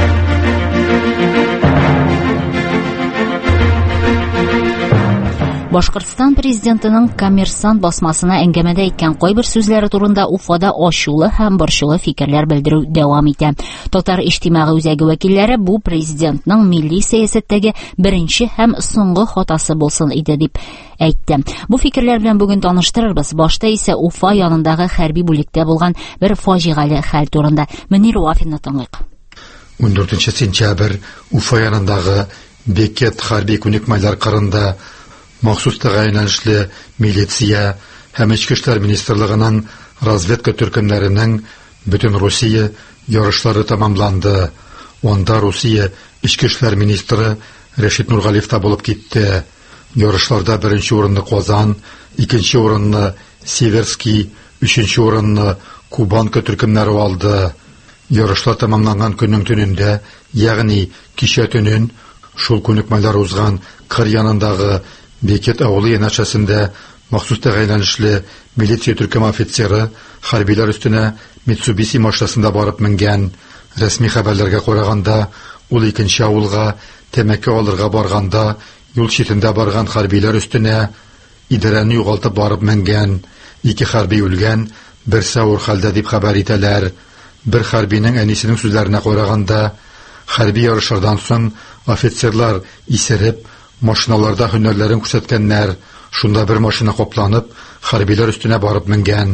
Башкортстан президентының Коммерсант басмасына әңгәмәдә әйткән кайбер сүзләре турында Уфада ачулы һәм борчулы фикерләр белдерү дәвам итә. Татар иҗтимагый үзәге вәкилләре бу президентның милли сәясәттәге беренче һәм соңгы хатасы булсын иде дип әйтте. Бу фикерләр белән бүген таныштырырбыз. Башта исә Уфа янындагы хәрби бүлектә булган бер фаҗигале хәл турында. Мөнир Вафинны тыңлыйк. 14 сентябрь Уфа янындагы Бекет хәрби күнекмәләр кырында махсус тәгаенләнешле милиция һәм Эчке эшләр министрлыгының разведка төркемнәренең бөтен Русия ярышлары тәмамланды. Онда Русия Эчке эшләр министры Рәшит Нургалиев та булып китте. Ярышларда беренче урынны Казан, икенче урынны Северский, өченче урынны Кубанка төркемнәре алды. Ярышлар тәмамланган көннең төнендә, ягъни кичә төнен, шул күнекмәләр узган кыр янындагы Бекет авылы янәшәсендә махсус тәгаенләнешле милиция төркем офицеры хәрбиләр өстенә Mitsubishi машинасында барып менгән. Рәсми хәбәрләргә караганда, ул икенче авылга тәмәке алырга барганда, юл читендә барган хәрбиләр өстенә идарәне югалтып барып менгән. 2 хәрби үлгән, берсе авыр хәлдә дип хәбәр итәләр. Бер хәрбинең әнисенең сүзләренә караганда, хәрби ярышлардан соң офицерлар исереп, Машиналарда һөнәрләрен күрсәткәннәр, шунда бер машина капланып, хәрбиләр өстенә барып менгән.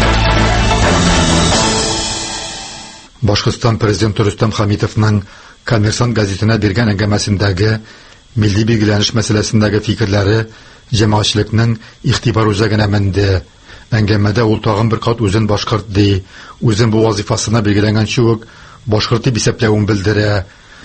Башкортстан президенты Рөстәм Хәмитовның Коммерсант газетына биргән әңгәмәсендәге милли билгеләнеш мәсьәләсендәге фикерләре җәмәгатьчелекнең игътибар үзәгенә менде. Әңгәмәдә ул тагын бер кат үзен башкорт ди, үзен бу вазифасына билгеләнгәнчә үк башкорт дип исәпләвен белдерә.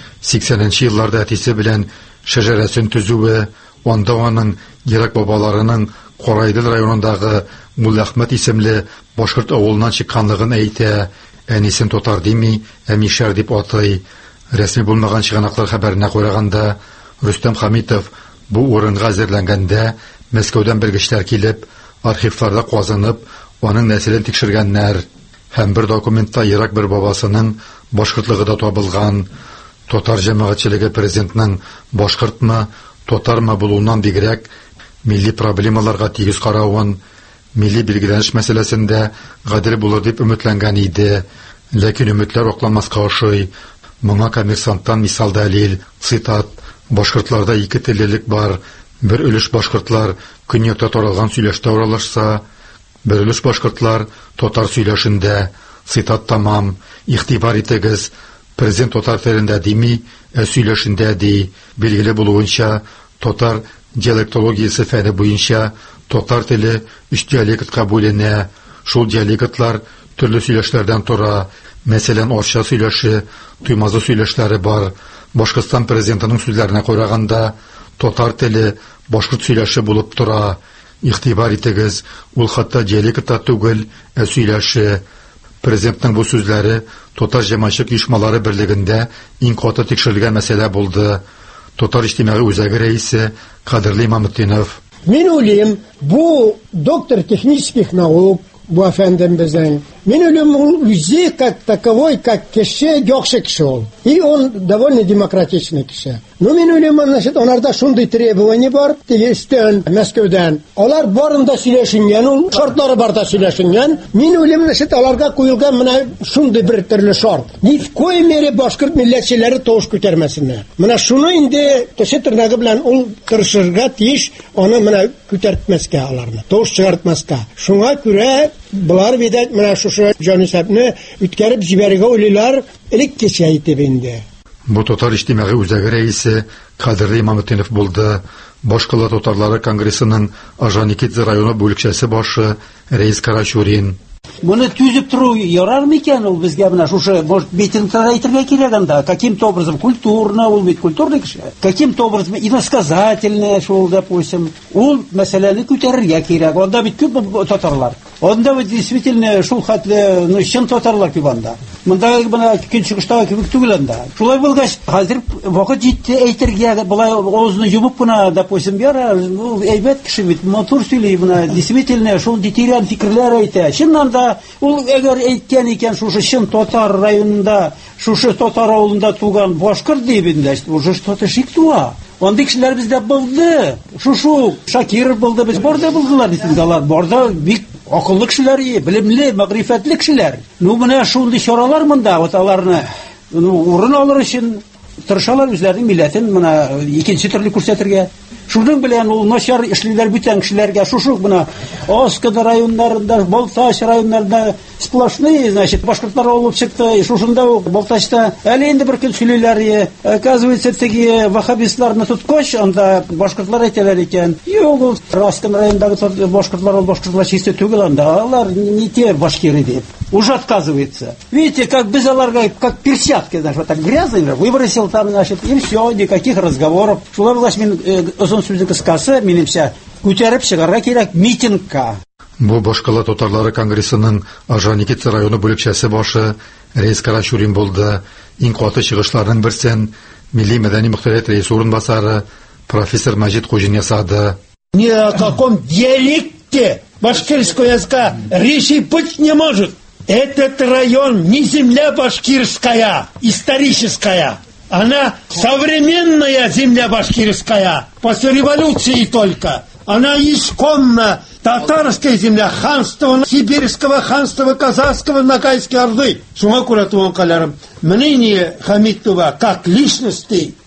80нче елларда әтисе белән шәҗәрәсен төзүе, анда аның ерак бабаларының Карайдыл районындагы Мулла Әхмәт исемле башкорт авылыннан чыкканлыгын әйтә. Әнисен Тотар дими, Мишәр дип атый. Рәсми булмаган чыганаклар хәбәренә караганда, Рөстәм Хәмитов бу урынга әзерләнгәндә Мәскәүдән белгечләр килеп, архивларда казынып, аның нәселен тикшергәннәр. Һәм бер документта ерак бер бабасының башкортлыгы да табылган. Татар җәмәгатьчелеге президентның башкортмы, татармы булуыннан бигрәк милли проблемаларга тигез каравын, милли билгеләнеш мәсьәләсендә гадел булыр дип өметләнгән иде. Ләкин өметләр акланмаска ошый. Моңа Коммерсанттан мисал дәлил, цитат: башкортларда ике теллелек бар. Бер өлеш башкортлар көньякта таралган сөйләштә уралашса, бер өлеш башкортлар татар сөйләшендә. Цитат тамам. Игътибар итегез, президент татар телендә дими, сөйләшендә ди. Билгеле булуынча, татар диалектологиясе фәне буенча татар теле 3 диалектка бүленә. Шул диалектлар төрле сөйләшләрдән тора. Мәсәлән, арча сөйләше, туймазы сөйләшләре бар. Башкортстан президентының сүзләренә караганда, татар теле башкорт сөйләше булып тора. Игътибар итегез, ул хәтта диалектта түгел, сөйләше. Президентның бу сүзләре татар җәмәгатьчелек оешмалары берлегендә иң каты тикшерелгән мәсьәлә булды. Татар иҗтимагый үзәге рәисе Кадерле Мамытдинов: Мин уйлыйм, бу доктор технических наук, бу әфәндем безнең. Мин уйлыйм, ул үзе как таковой, как кеше, яхшы кеше ул. И он довольно демократичный кеше. Ну, мин уйлыйм, значит, аларда шундый требование бар, тегестен, Мәскәүдән. Алар барында сөйләшенгән, ул шартлары барда сөйләшенгән. Мин уйлыйм, значит, аларга куелган менә шундый бер төрле шарт. Ни в коей мере башкорт милләтчеләре тавыш күтәрмәсеннәр. Менә шуны инде теше тырнагы белән ул тырышырга тиеш, аны менә күтәртмәскә аларны, тавыш чыгартмаска. Шуңа күрә булар бидәт менә шушы җанисәпне үткәреп җибәрергә уйлыйлар, элек кечә итеп инде. Бу татар иҗтимагый үзәге рәисе Кадерле Мамытдинов булды. Башкала татарлары конгрессының Ажаникидзе районы бүлекчәсе башы Рәис Карачурин: Моны түзеп тору ярар микән ул безгә менә шушы, может, митингта әйтергә кирәк анда, каким-то образом культурно, ул бит культурный кеше, каким-то образом иносказательно, шул, допустим, ул мәсьәләне күтәрергә кирәк. Анда бит күп татарлар. Анда бит действительно шул хәтле, ну, чын татарлар күп анда. Монда менә көнчыгыштагы кебек түгел анда. Шулай булгач, хәзер вакыт җитте әйтергә, булай авызны ябып кына, допустим, ярар, ул әйбәт кеше бит, матур сөйли, менә действительно шул тирән фикерләр әйтә. Чыннан да ул әгәр әйткән икән шушы чын татар районында, шушы татар авылында туган башкорт дип инде, уже что-то шик туа. Андый кешеләр бездә булды. Шушу Шакиров булды, без барда булдылар дисәң, алар барда бик акыллы кешеләр, белемле, мәгърифәтле кешеләр. Ну, менә шундый чаралар монда, вот аларны урын алыр өчен тырышалар, үзләренең милләтен менә икенче төрле күрсәтергә. Шуның белән ул начар эшлиләр бүтән кешеләргә, шушы менә Аскада районнарында, Балтач районнарында сплошные, значит, башкортлар алып чыкты. Шушында Балтачта әле инде бер көн сөйлиләр, оказывается, теге вахабистларны тоткач, анда башкортлар әйтәләр икән. Юк, ул Аскада районындагы башкортлар, ул башкортлар чисто түгел анда, алар не те башкиры дип. Уже отказывается. Видите, как без аларга, как перчатки, значит, вот так грязно, выбросил там, значит, и все, никаких разговоров. Шулар булгач, мин озын сүзлек кыскасы, минемчә, күтәреп чыгарга кирәк митингка. Бу башкала татарлары конгрессының Ажаникидзе районы бүлекчәсе башы Рәис Карачурин булды. Иң каты чыгышларның берсен Милли мәдәни мөхтәрәт рәисе урынбасары профессор Мәҗит Хуҗин ясады. Ни о каком диалекте башкирского языка речи быть не может. Этот район не земля башкирская, историческая. Она современная земля башкирская, после революции только. Она исконно татарская земля, ханство, сибирского ханства, казахского, Ногайской Орды. Шуңа күрә туган каларым, мнение Хамитова как личности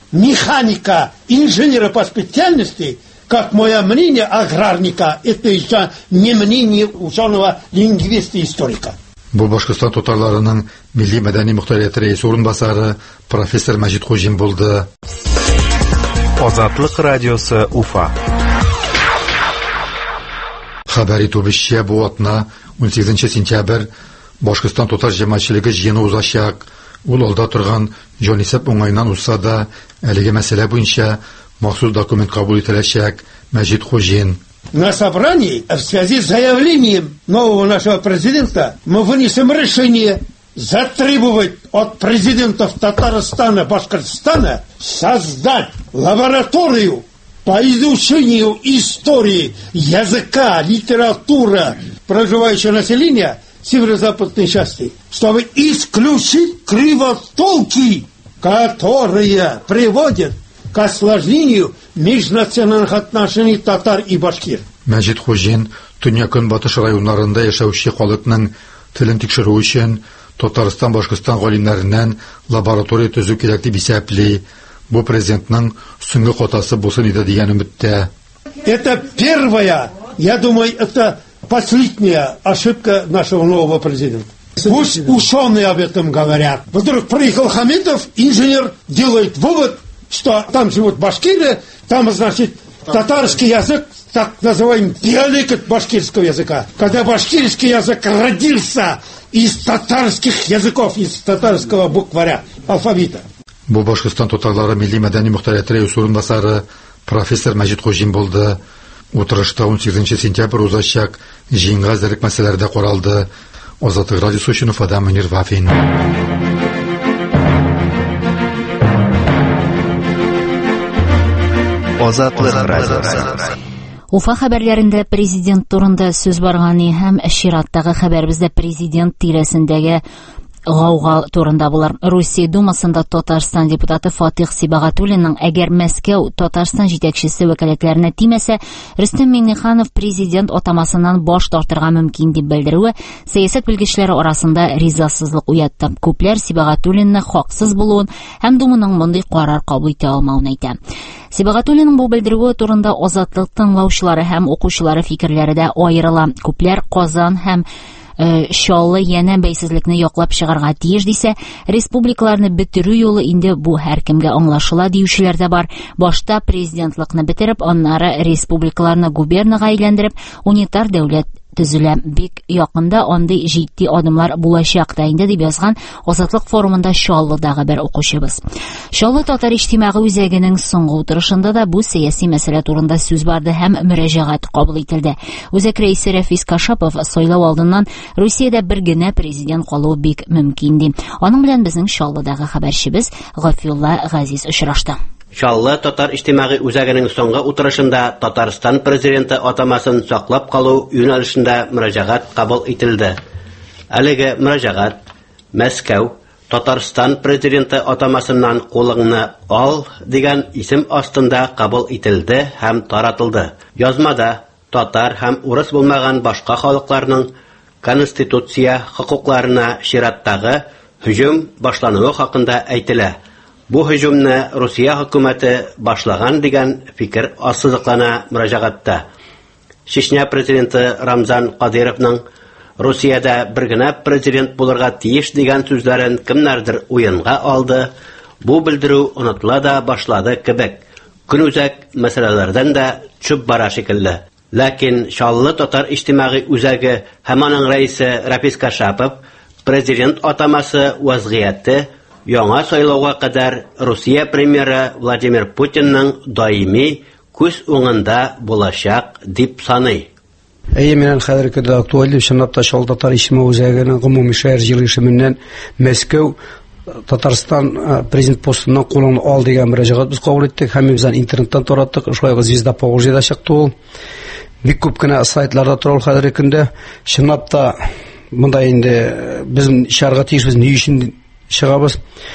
механика, инженера по специальности, как мое мнение аграрника, это еще не мнение ученого-лингвиста историка. Бу Башкортстан татарларының милли мәдәни мөхтәрияте рәисе урынбасары профессор Мәҗит Хуҗин булды. Азатлык радиосы Уфа. Хәбәр итүебезчә, бу атна 18 сентябрь Башкортстан татар җәмәгатьчелеге җыены узачак. Ул алда торган җанисәп уңайнан узса да, әлеге мәсьәлә буенча махсус документ кабул ителәчәк. Мәҗит Хуҗин. На собрании в связи с заявлением нового нашего президента мы вынесем решение затребовать от президентов Татарстана, Башкортостана создать лабораторию по изучению истории, языка, литературы проживающего населения северо-западной части, чтобы исключить кривотолки, которые приводят к осложнению межнациональных отношений татар и башкир. Мәҗит Хуҗин Төньяк-Көнбатыш районнарында яшәүче халыкның телен тикшерү өчен Татарстан, Башкортстан галимнәреннән лаборатория төзү кирәк дип исәпли. Бу президентның соңгы хатасы булсын иде дигән өметтә. Это первая, я думаю, это последняя ошибка нашего нового президента. Пусть ученые об этом говорят. Вдруг приехал Хамитов, инженер, делает вывод, что там живут башкиры, там, значит, татарский язык, так называемый диалект башкирского языка. Когда башкирский язык родился из татарских языков, из татарского букваря, алфавита. Бу Башкортстан татарлары милли мәдәни мөхтәрияте рәисе урынбасары профессор Мәҗит Хуҗин булды. Утырышта 18 сентябрь узачак җыенга әзерлек мәсьәләләре дә каралды. Азатлык радиосы өчен Уфадан Мөнир Вафин. Азатлык радиосы. Уфа хәбәрләрендә президент турында сүз барганы һәм чираттагы хәбәребездә президент тирәсендәге гауга турында булар. Русия Думасында Татарстан депутаты Фатих Сибагатуллинның әгәр Мәскәү Татарстан җитәкчесе вәкаләтләренә тимәсә, Рөстәм Миңнеханов президент атамасыннан баш тартырга мөмкин дип белдерүе сәясәт белгечләре арасында ризасызлык уятты. Күпләр Сибагатуллинның хаксыз булуын һәм Думаның мондый карар кабул итә алмавын әйтә. Сибагатуллинның бу белдерүе турында Азатлык тыңлаучылары һәм укучылары фикерләре дә аерыла. Күпләр Казан һәм Шаллы яна бәйсезлекне яклап чыгарга тиеш дисә, республикаларны бетерү юлы инде бу һәркемгә аңлашыла диючеләр дә бар. Башта президентлыкны бетереп, аннары республикаларны губернага әйләндереп, унитар дәүләт төзелә. Бик якында андый җитди адымлар булачак та инде дип язган Азатлык форумында Шаллыдагы бер укучыбыз. Шаллы татар иҗтимагый үзәгенең соңгы утырышында да бу сәяси мәсьәлә турында сүз барды һәм мөрәҗәгать кабул ителде. Үзәк рәисе Рафис Кашапов сайлау алдыннан Русиядә бер генә президент калуы бик мөмкин ди. Аның белән безнең Шаллыдагы хәбәрчебез Гафилла Газиз очрашты. Шаллы татар иҗтимагый үзәгенең соңгы утырышында Татарстан президенты атамасын саклап калу юнәлешендә мөрәҗәгать кабул ителде. Әлеге мөрәҗәгать Мәскәү Татарстан президенты атамасыннан кулыңны ал дигән исем астында кабул ителде һәм таратылды. Язмада татар һәм урыс булмаган башка халыкларның конституция хокукларына чираттагы һөҗүм башлануы хакында әйтелә. Бу һөҗүмне Русия хөкүмәте башлаган дигән фикер ассызыклана мөрәҗәгатьтә. Чечня президенты Рамзан Кадыровның Русиядә бер генә президент булырга тиеш дигән сүзләрен кемнәрдер уенга алды. Бу белдерү онытыла да башлады кебек. Көнүзәк мәсьәләләрдән дә чүп бара шикелле. Ләкин Шаллы татар иҗтимагый үзәге һәм аның рәисе Рафис Кашапов президент атамасы вазгыяте яңа сайлауга кадәр Русия премьеры Владимир Путинның даими күз уңында булачак дип саный. Менен хәзерге дә актуаль чынлап Шаллы татар иҗтимагый үзәгенең гомуми шәһәр җыелышы менән Мәскәү Татарстан президент постыннан кулыңны ал дигән мөрәҗәгать без кабул иттек һәм без интернеттан тараттык. Шулай Звезда Поволжьеда чыкты ул. Бик күп кенә сайтларда тора ул хәзерге көндә. Чынлап та монда инде без шәргә тиешбез ни өчен чыгабыз.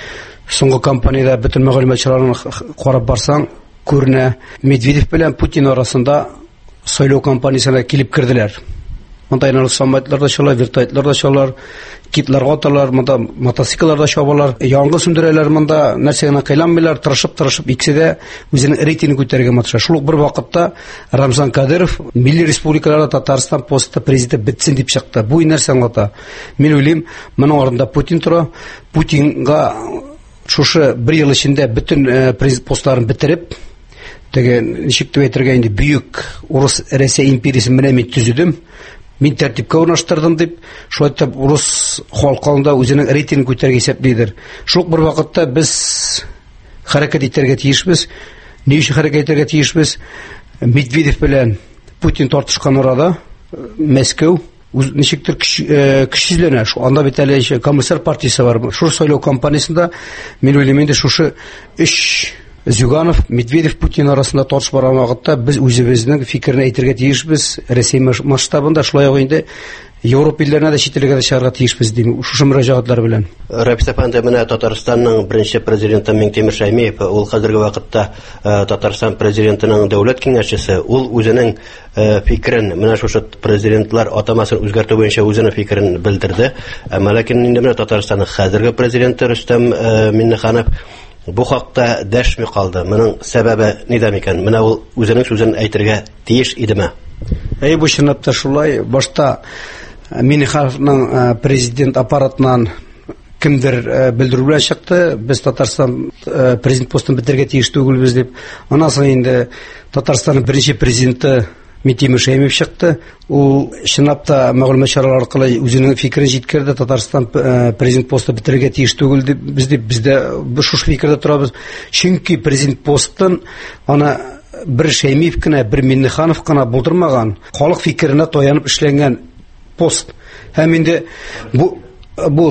Соңгы кампанияда бөтен мәгълүматларын карап барсаң, күренә Медведев белән Путин арасында сайлау кампаниясына килеп кирделәр. Монтайналы самолетлар да шалар, вертолетлар да шалар, китлар аталар, монда мотоцикллар да шабалар, яңгы сүндерәләр монда нәрсәгә кыйламыйлар, тырышып икесе дә үзенең рейтингын күтәрергә матыша. Шул ук бер вакытта Рамзан Кадыров милли республикаларда Татарстан посты президент битсен дип чыкты. Бу нәрсә аңлата. Мин уйлыйм, моның орында Путин тора. Путинга шушы бер ел эчендә бөтен президент постларын битереп, теге ничек дип әйтергә инде бүйек урыс Россия империясын менә мин төзүдем. Мин тәртипкә урнаштырдым дип, шулай итеп урыс халкында үзенең рейтингын күтәргә исәплидер. Шул бер вакытта без хәрәкәт итәргә тиешбез. Ни өчен хәрәкәт итәргә тиешбез? Медведев белән Путин тартышкан арада Мәскәү ничектер көчсезләнә. Анда бит әле Комиссар партиясе бар. Шул сайлау кампаниясында мин уйлыйм инде шушы 3 Зюганов, Медведев, Путин арасында тартыш барган вакытта без үзебезнең фикерне әйтергә тиешбез. Россия масштабында шулай ук инде Европа илләренә дә читләргә дә чыгарга тиешбез дим. Шушы мөрәҗәгатьләр белән. Рәпис әфәнде, менә Татарстанның беренче президенты Миңтимер Шәймиев, ул хәзерге вакытта Татарстан президентының дәүләт киңәшчесе, ул үзенең фикерен, менә шушы президентлар атамасын үзгәртү буенча үзенең фикерен белдерде. Ләкин инде менә Татарстанның хәзерге президенты Рөстәм Миңнеханов бу хакта дәшми калды. Моның сәбәбе нидә микән? Менә ул үзенең сүзен әйтергә тиеш идеме? Бу чынлап та шулай. Башта Миңнехановның президент аппаратынан кемдер белдерү белән чыкты. Без Татарстан президент постын бетергә тиеш түгелбез дип. Аннан соң инде Татарстанның беренче президенты Миңтимер Шәймиев чыкты. Ул чынлап та мәгълүмат чаралары аркылы үзенең фикерен җиткерде. Татарстан президент посты бетергә тиеш түгел дип бездә шушы фикердә торабыз. Чөнки президент постын ана бер Шәймиев кенә, бер Миңнеханов кына булдырмаган, халык фикеренә таянып эшләнгән пост. Һәм инде бу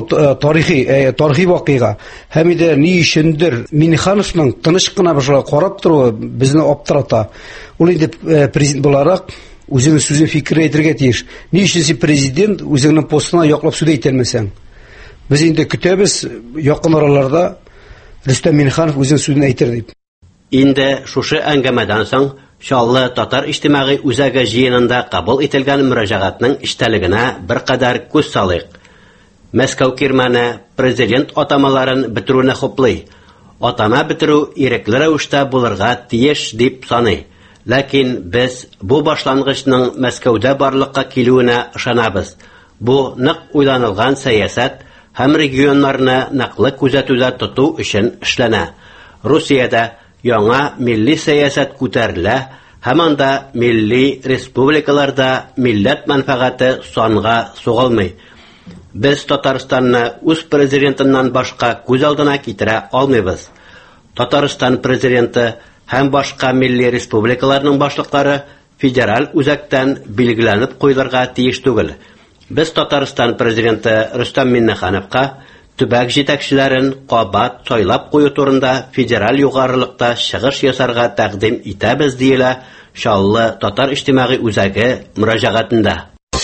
тарихи вакыйга. Һәм инде ни өчендер Миңнехановның тыныч кына бер карап торуы безне аптырата. Ул инде президент буларак үзенең сүзен фикерен әйтергә тиеш. Ни өчен син президент үзеңнең постына яклап сүз әйтә алмасаң? Без инде көтәбез якын араларда Рөстәм Миңнеханов үзенең сүзен әйтер дип. Инде шушы әңгәмәдән соң Шаллы татар иҗтимагый үзәге җыенында кабул ителгән мөрәҗәгатьнең иштәлегенә бер кадәр күз салыйк. Мәскәү кирмәне президент атамаларын бетерүне хуплый. Атама бетерү ирекле рәвештә булырга тиеш дип саный. Ләкин без бу башлангычның Мәскәүдә барлыкка килүенә ышанабыз. Бу нык уйланылган сәясәт һәм регионнарны ныклы күзәтүдә тоту өчен эшләнә. Русиядә яңа милли сәясәт күтәрелә, һәм анда милли республикаларда милләт мәнфәгате санга сугылмый. Без Татарстанны үз президентыннан башка күз алдына китерә алмыйбыз. Татарстан президенты һәм башка милли республикаларның башлыклары федераль үзәктән билгеләнеп куйылырга тиеш түгел. Без Татарстан президенты Рөстәм Миңнехановка төбәк җитәкчеләрен кабат сайлап кую турында федераль югарылыкта чыгыш ясарга тәкъдим итәбез диелә Шаллы татар иҗтимагый үзәге мөрәҗәгатендә.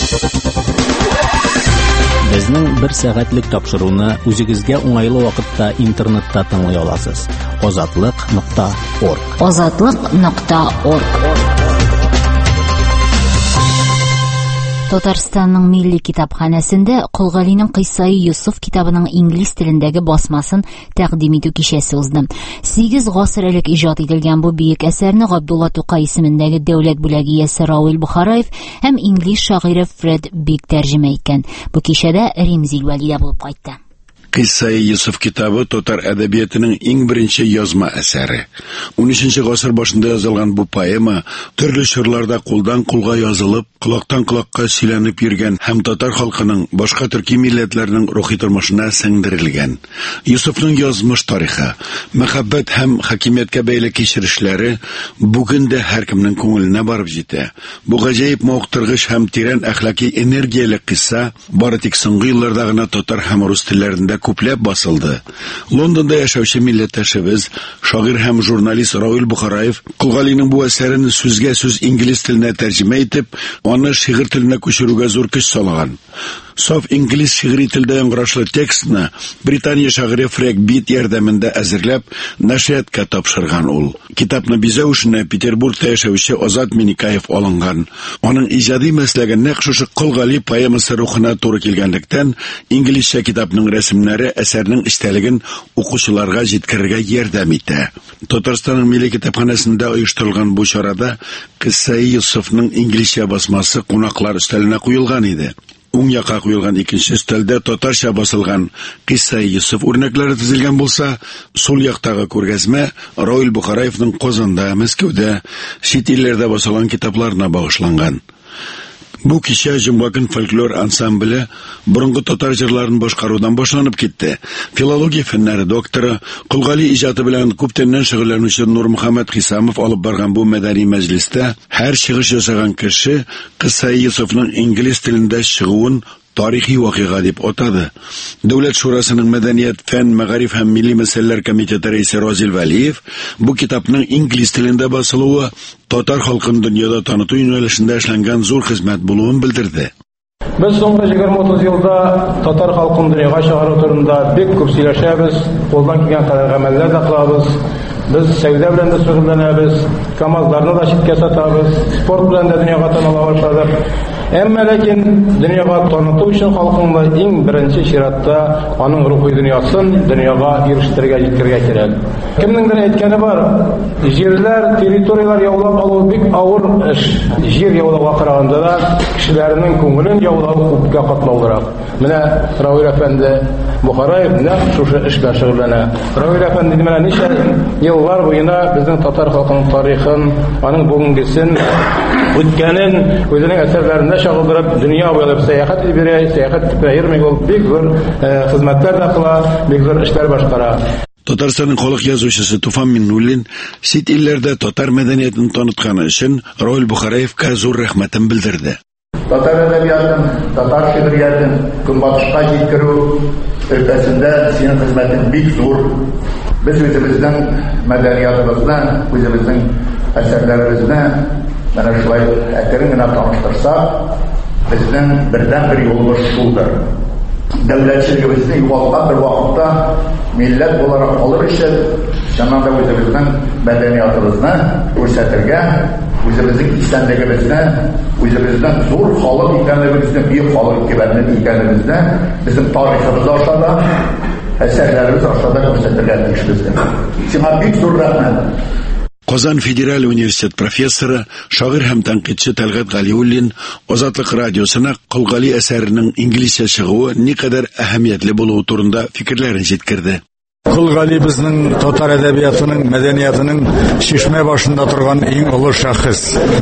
Безнең 1 сәгатьлек тапшыруны үзегезгә уңайлы вакытта интернетта тыңлый аласыз. Озатлык.орг. Озатлык.орг. Татарстанның милли китапханәсендә Кулгалинең Кыйсаи Юсуф китабының инглиз телендәге басмасын тәкъдим итү кичәсе узды. 8 гасыр элек иҗат ителгән бу бөек әсәрне Габдулла Тукай исемендәге дәүләт бүләге иясе Рауил Бухараев һәм инглиз шагыйре Фред Бик тәрҗемә иткән. Бу кичәдә Римзил Вәлидә булып кайтты. Кыйсаи Юсуф китабы татар әдәбиятының иң беренче язма әсәре. 13нче гасыр башында язылган бу поэма төрле чорларда кулдан кулга язылып, колактан колакка сөйләнеп йөргән һәм татар халкының башка төрки милләтләренең рухи тормышына сеңдерелгән. Юсуфның язмыш тарихы, мәхәббәт һәм хакимияткә бәйле кичерешләре бүген дә һәркемнең күңеленә барып җитә. Бу гаҗәеп мавыктыргыч һәм тирән әхлаки энергияле кыйсса бары тик соңгы елларда гына татар һәм рус телләрендә күпләп басылды. Лондонда яшәүче милләттәшебез, шагыйрь һәм журналист Рауил Бухараев Кулгалинең бу әсәрен сүзгә сүз инглиз теленә тәрҗемә итеп, аны шигырь теленә күчерүгә зур көч салган. Саф инглиз шигъри телдә яңгырашлы текстны Британия шагыйре Фрэг Бит ярдәмендә әзерләп нәшриятка тапшырган ул. Китапны бизәү эшенә Петербургта яшәүче Азат Миникаев алынган. Аның иҗади мәсләге нәкъ шушы Кылгали поэмасы рухына туры килгәнлектән, инглизчә китапның рәсемнәре әсәрнең истәлеген укучыларга җиткерергә ярдәм итә. Татарстанның Милли китапханәсендә оештырылган бу чарада Кыссай Юсуфның инглизчә басмасы кунаклар өстәленә куелган иде. Уң якка куелган икенче өстәлдә татарча басылган Кыссай Юсуф үрнәкләре төзелгән булса, сул яктагы күргәзмә Равил Бухараевның Казанда, Мәскәүдә, чит илләрдә басылган китапларына багышланган. Бу кичә Җомга фольклор ансамбле борынгы татар җырларын башкарудан башланып китте. Филология фәннәре докторы, Кылгали иҗаты белән күптәннән шөгыльләнүче Нурмөхәммәд Хисамов алып барган бу мәдәни мәҗлестә һәр чыгыш ясаган кеше Кыссай Юсуфның инглиз телендә чыгуын тарихи вакыйга дип атады. Дәүләт шурасының мәдәният, фән, мәгариф һәм милли мәсьәләләр комитеты рәисе Разил Вәлиев бу китапның инглиз телендә басылуы татар халкын дөньяда таныту юнәлешендә эшләнгән зур хезмәт булуын белдерде. Без соңгы 20-30 елда татар халкын дөньяга чыгару турында бик күп сөйләшәбез, қолдан килгән кадәр гамәлләр дә кылабыз. Biz сәүдә белән дә шөгыльләнәбез, КАМАЗларны да читкә сатабыз, спорт белән дә дөньяга таныла башладык. Әмма ләкин дөньяга таныту өчен халкыңда иң беренче чиратта аның рухи дөньясын дөньяга ирештерергә җиткергә кирәк. Кемнеңдер әйткәне бар, җирләр, территориялар яулап алу бик авыр эш. Җир яулауга караганда да кешеләрнең күңелен яулау күпкә катлаулырак. Менә Равил әфәнде Бухараев нәкъ шушы эш белән шөгыльләнә. Равил әфәнде менә ничә еллар буена безнең татар халкының тарихын, аның бүгенгесен, үткәнен үзенең әсәрләрендә чагылдырып, дөнья буйлап сәяхәт ибәрә, сәяхәт итмәйер ул бик зур хезмәтләр дә кыла, бик зур эшләр башкара. Татарстанның халык язучысы Туфан Миннуллин сит илләрдә татар мәдәниятен танытканы өчен Равил Бухараевка зур рәхмәтен белдерде. Татар әдәбиятын, татар шигъриятын көнбатышка җиткерү өлкәсендә синең хезмәтең бик зур. Без үзебезнең мәдәниятыбызны, үзебезнең әсәрләребезне менә шулай әкрен генә таныштырсак, безнең бердән-бер юлыбыз шулдыр. Дәүләтчелегебезне югалткан бер вакытта милләт буларак калыр өчен чыннан да үзебезнең мәдәниятыбызны күрсәтергә, үзебезнең исәнлегебезне, үзебезнең зур халык икәнлегебезне, бик халык кибәрне икәнлегебезне безнең тарихыбыз аша да, әсәрләребез аша да күрсәтергә тиешбез. Сиңа бик зур рәхмәт. Казан Федераль университет профессоры, шагыйрь һәм тәнкыйтьче Тәлгать Галиуллин Азатлык радиосына Кылгали әсәренең инглизчә чыгуы никадәр әһәмиятле булуы турында фикерләрен җиткерде. Кылгали безнең татар әдәбиятының, мәдәниятының шишмә башында торган иң олы шәхес.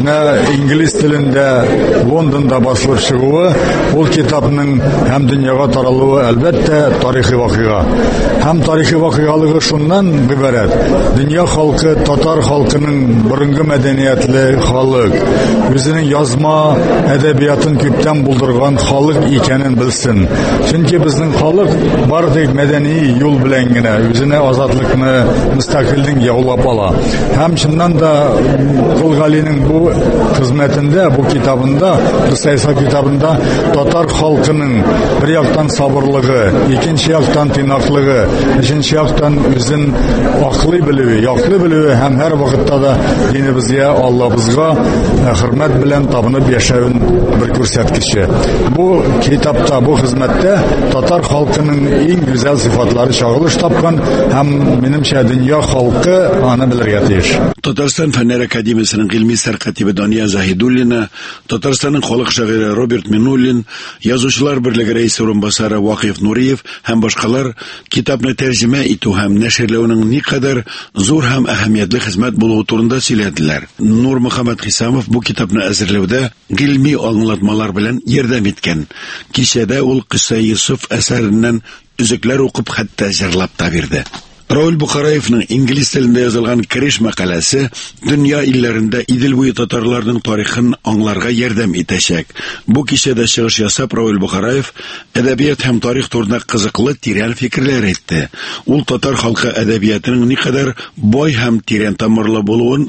Инглиз телендә Лондонда басылып чыгуы, ул китапның һәм дөньяга таралуы әлбәттә тарихи вакыйга. Һәм тарихи вакыйгалыгы шуннан гыйбарәт. Дөнья халкы, татар халкының борынгы мәдәниятле халык, үзенең язма әдәбиятын күптән булдырган халык икәнен белсен. Чөнки безнең халык бардык мәдәни юл белән генә үзенә азатлыкны, мустакилдин яулап ала. Һәм чыннан да Кылгалинең бу хезмәтендә, бу китабында, Кыссай китабында татар халкының бер яктан сабырлыгы, икенче яктан тыйнаклыгы, өченче яктан үзен аклый белүе һәм һәр вакытта да динебезгә, Аллабызга хөрмәт белән табынып яшәүен бер күрсәткече. Бу китапта, бу хезмәттә татар халкының иң гүзәл сыйфатлары чагылыш тапкан һәм минемчә дөнья халкы аны белергә тиеш. Татарстан Фәннәр академиясының гыйльми сәркатибе Дания Заһидуллина, Татарстанның халык шагыйре Роберт Миннуллин, язучылар берлеге рәисе урынбасары Вакыйф Нуриев һәм башкалар китапны тәрҗемә итү һәм нәшерләүнең никадәр зур һәм әһәмиятле хезмәт булуы турында сөйләделәр. Нурмөхәммәд Хисамов бу китапны әзерләүдә гыйльми аңлатмалар белән ярдәм иткән. Кичәдә ул Кыссай Юсуф әсәреннән үзекләр укып, хәтта җырлап та бирде. Равил Бухараевның инглиз телендә язылган кириш мәкаләсе дөнья илләрендә Идел буе татарларның тарихын аңларга ярдәм итәчәк. Бу кичәдә чыгыш ясап Равил Бухараев әдәбият һәм тарих турында кызыклы, тирән фикерләр әйтте. Ул татар халкы әдәбиятының никадәр бай һәм тирән тамырлы булуын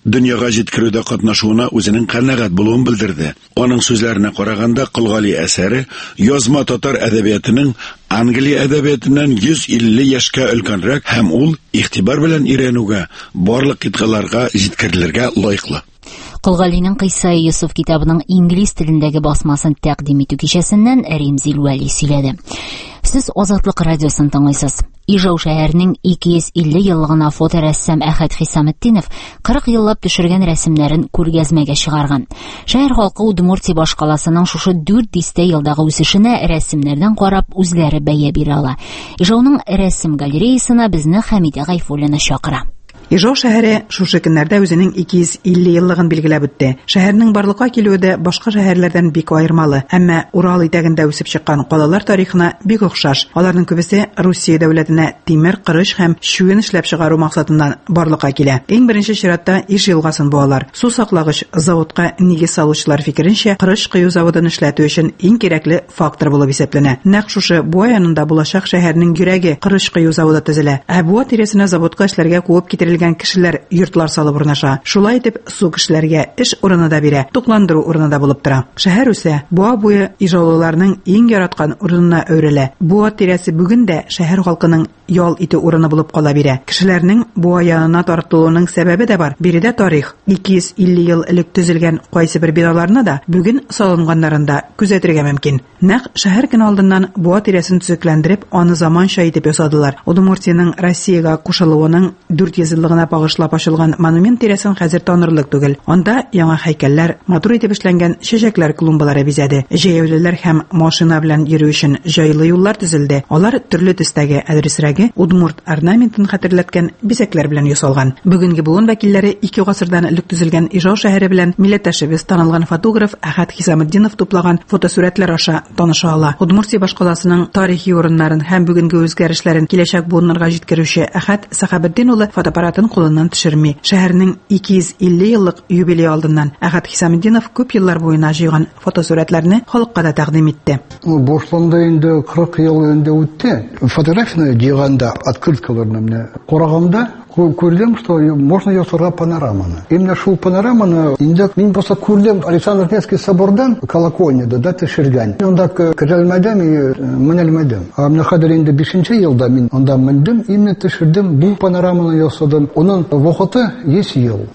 дөньяга җиткерүдә катнашуына үзенең канәгать булуын белдерде. Аның сүзләренә караганда, Кылгали әсәре язма татар әдәбиятының Англия әдәбиятыннан 150 яшькә өлкәнрәк һәм ул игътибар белән өйрәнүгә, барлык китгаларга җиткерелергә лаеклы. Кылгалинең Кыйса Юсуф китабының инглиз телендәге басмасын тәкъдим итү кичәсеннән Римзил Вәли сөйләде. Сез Азатлык радиосын тыңлыйсыз. Ижау шәһәренең 250 еллыгына фоторәссам Әхәт Хисаметдинов 40 еллап төшергән рәсемнәрен күргәзмәгә чыгарган. Шәһәр халкы Удмуртия башкаласының шушы 400 елдагы үсешенә рәсемнәрдән карап үзләре бәя бирә ала. Ижауның рәсем галереясына безне Хәмидә Гайфуллина чакыра. Ижау шәһәре шушы көннәрдә үзенең 250 еллыгын билгеләп үтте. Шәһәрнең барлыкка килүе дә башка шәһәрләрдән бик аермалы, әмма Урал итәгендә үсеп чыккан калалар тарихына бик охшаш. Аларның күбесе Русия дәүләтенә тимер, кырыш һәм чуен эшләп чыгару максатыннан барлыкка килә. Иң беренче чиратта Иж елгасын буалар. Су саклагыч заводка нигез салучылар фикеренчә, кырыш кыю заводын эшләтү өчен иң кирәкле фактор булып исәпләнә. Нәкъ шушы Буа янында булачак шәһәрнең йөрәге кырыш кыю заводы төзелә. Буа тирәсенә заводка эшләргә куып китерелгән кешеләр йортлар салып урнаша. Шулай итеп, су кешеләргә эш урыны да бирә, тукландыру урыны да булып тора. Шәһәр үсә, Буа буе ижаулыларның иң яраткан урынына әверелә. Буа тирәсе бүген дә шәһәр халкының ял итү урыны булып кала бирә. Кешеләрнең Буа янына тартылуының сәбәбе дә бар. Биредә тарих 250 ел элек төзелгән кайсы бер биналарны да бүген салынганнарын да күзәтергә мөмкин. Нәкъ шәһәр көн алдыннан Буа тирәсен төзекләндереп, аны заманча итеп ясадылар. Удмуртиянең Россиягә кушылуының 400 еллыгына багышлап ачылган монумент тирәсен хәзер танырлык түгел. Анда яңа һәйкәлләр, матур итеп эшләнгән чәчәкләр клумбалары бизәде. Җәяүлеләр һәм машина белән йөрү өчен җайлы юллар төзелде. Алар төрле төстәге әдресрәге удмурт орнаментын хәтерләткән бизәкләр белән ясалган. Бүгенге буын вәкилләре 2 гасырдан элек төзелгән Ижау шәһәре белән милләттәшебез танылган фотограф Әхәт Хисаметдинов туплаган фотосурәтләр аша таныша ала. Удмуртия башкаласының тарихи урыннарын һәм бүгенге үзгәрешләрен киләчәк буыннарга җиткерүче Әхәт Сахабетдин улы фотоаппаратын кулыннан төшерми. Шәһәрнең 250 еллык юбилей алдыннан Әхәт Хисаметдинов күп еллар буена җыйган фотосурәтләрне халыкка да тәкъдим итте. Башланда инде 40 ел инде үтте. Фотографияны җыйганда открыткаларны менә караганда күрдем, что можно ясарга панораманы. Именно шул панораманы инде мин просто күрдем Александр Невский собордан колокольняда да төшергән. Онда керелмәдем и менелмәдем. Менә хәзер инде 5нче елда мин анда мендем, именно төшердем, бу панораманы ясадым. Оның вакыты 100 ел.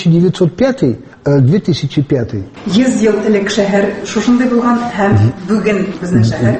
1905 2005. 100 ел элек шәһәр шушындай булган һәм бүген безнең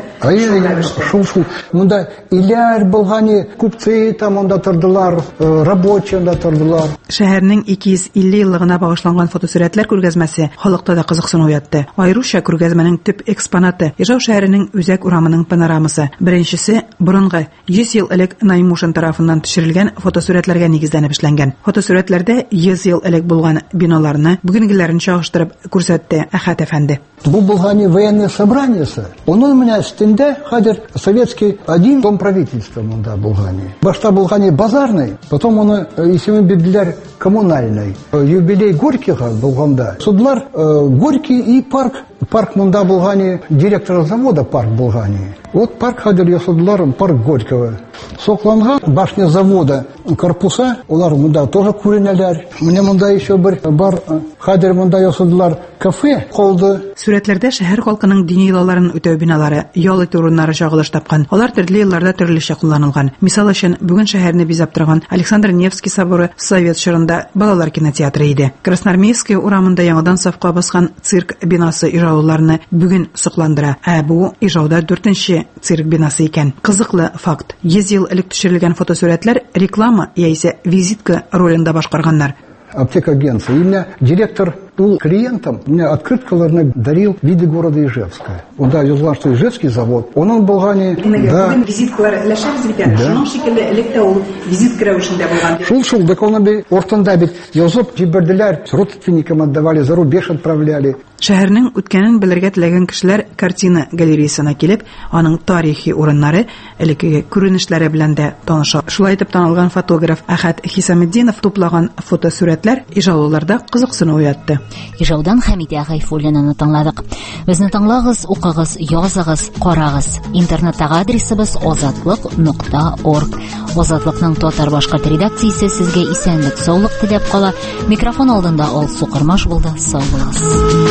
шәһәр шул. Монда иләр булган, купцы там анда тордылар, рабочие анда тордылар. Шәһәрнең 250 еллыгына багышланган фотосурәтләр күргәзмәсе халыкта да кызыксыну уятты. Айруча күргәзмәнең төп экспонаты Ижау шәһәренең үзәк урамының панорамасы. Беренчесе борынгы 100 ел элек Наймушин тарафыннан төшерелгән фотосурәтләргә нигезләнеп эшләнгән. Фотосурәтләрдә 100 ел элек булган биналарны бүгенгеләрен чагыштырып күрсәтте Әхәт әфәнде. Бу булган военное собрание. Onun менә өстендә хәзер советский один дом правительства монда булган. Башта булган базарный, потом оны исеме бирделәр коммунальный. Юбилей Горькийга булганда. Судлар Горький и парк монда булган, директор завода парк булган. Вот парк хәзер ясадылар, парк Горького. Сокланган башня завода корпуса, улар монда тоже күренәләр. Менә монда еще бер бар, хәзер монда ясадылар кафе калды. Сүрәтләрдә шәһәр халкының дини йолаларын үтәү биналары, ял итү урыннары чагылыш тапкан. Алар төрле елларда төрлечә кулланылган. Мисал өчен, бүген шәһәрне бизәп торган Александр Невский соборы Совет чорында балалар кинотеатры иде. Красноармейский урамында яңадан сафка баскан цирк бинасы ижауларны бүген сокландыра. Бу Ижауда 4нче цирк бинасы икән. Кызыклы факт. 100 ел элек төшерелгән фотосурәтләр реклама яисә визитка ролендә башкарганнар. Аптека агенция. Именно директор был клиентом, мне открыткаларны дарил в виде города Ижевска. Он да язган, что Ижевский завод. Он булган. Да. Визиткалар ләшәбез бит. Шуның шикелле электе ул визит кирәүшендә булган. Шул да коны ортында бит язып җибәрделәр, родственникам отдавали, за рубеж отправляли. Шәһәрнең үткәнен белергә теләгән кешеләр картина галереясына килеп, аның тарихи урыннары, элекке күренешләре белән дә таныша. Шулай итеп танылган фотограф Әхәт Хисаметдинов туплаган фотосурәтләр ижаулыларда кызыксыну уятты. Ижаудан Хәмидә Гайфуллинаны тыңладык. Безне тыңлагыз, укыгыз, языгыз, карагыз. Интернеттагы адресыбыз azatlык.org. Азатлыкның татар башкорт редакциясе сезгә исәнлек, саулык теләп кала. Микрофон алдында Алсу Кырмаш булды. Сау булыгыз.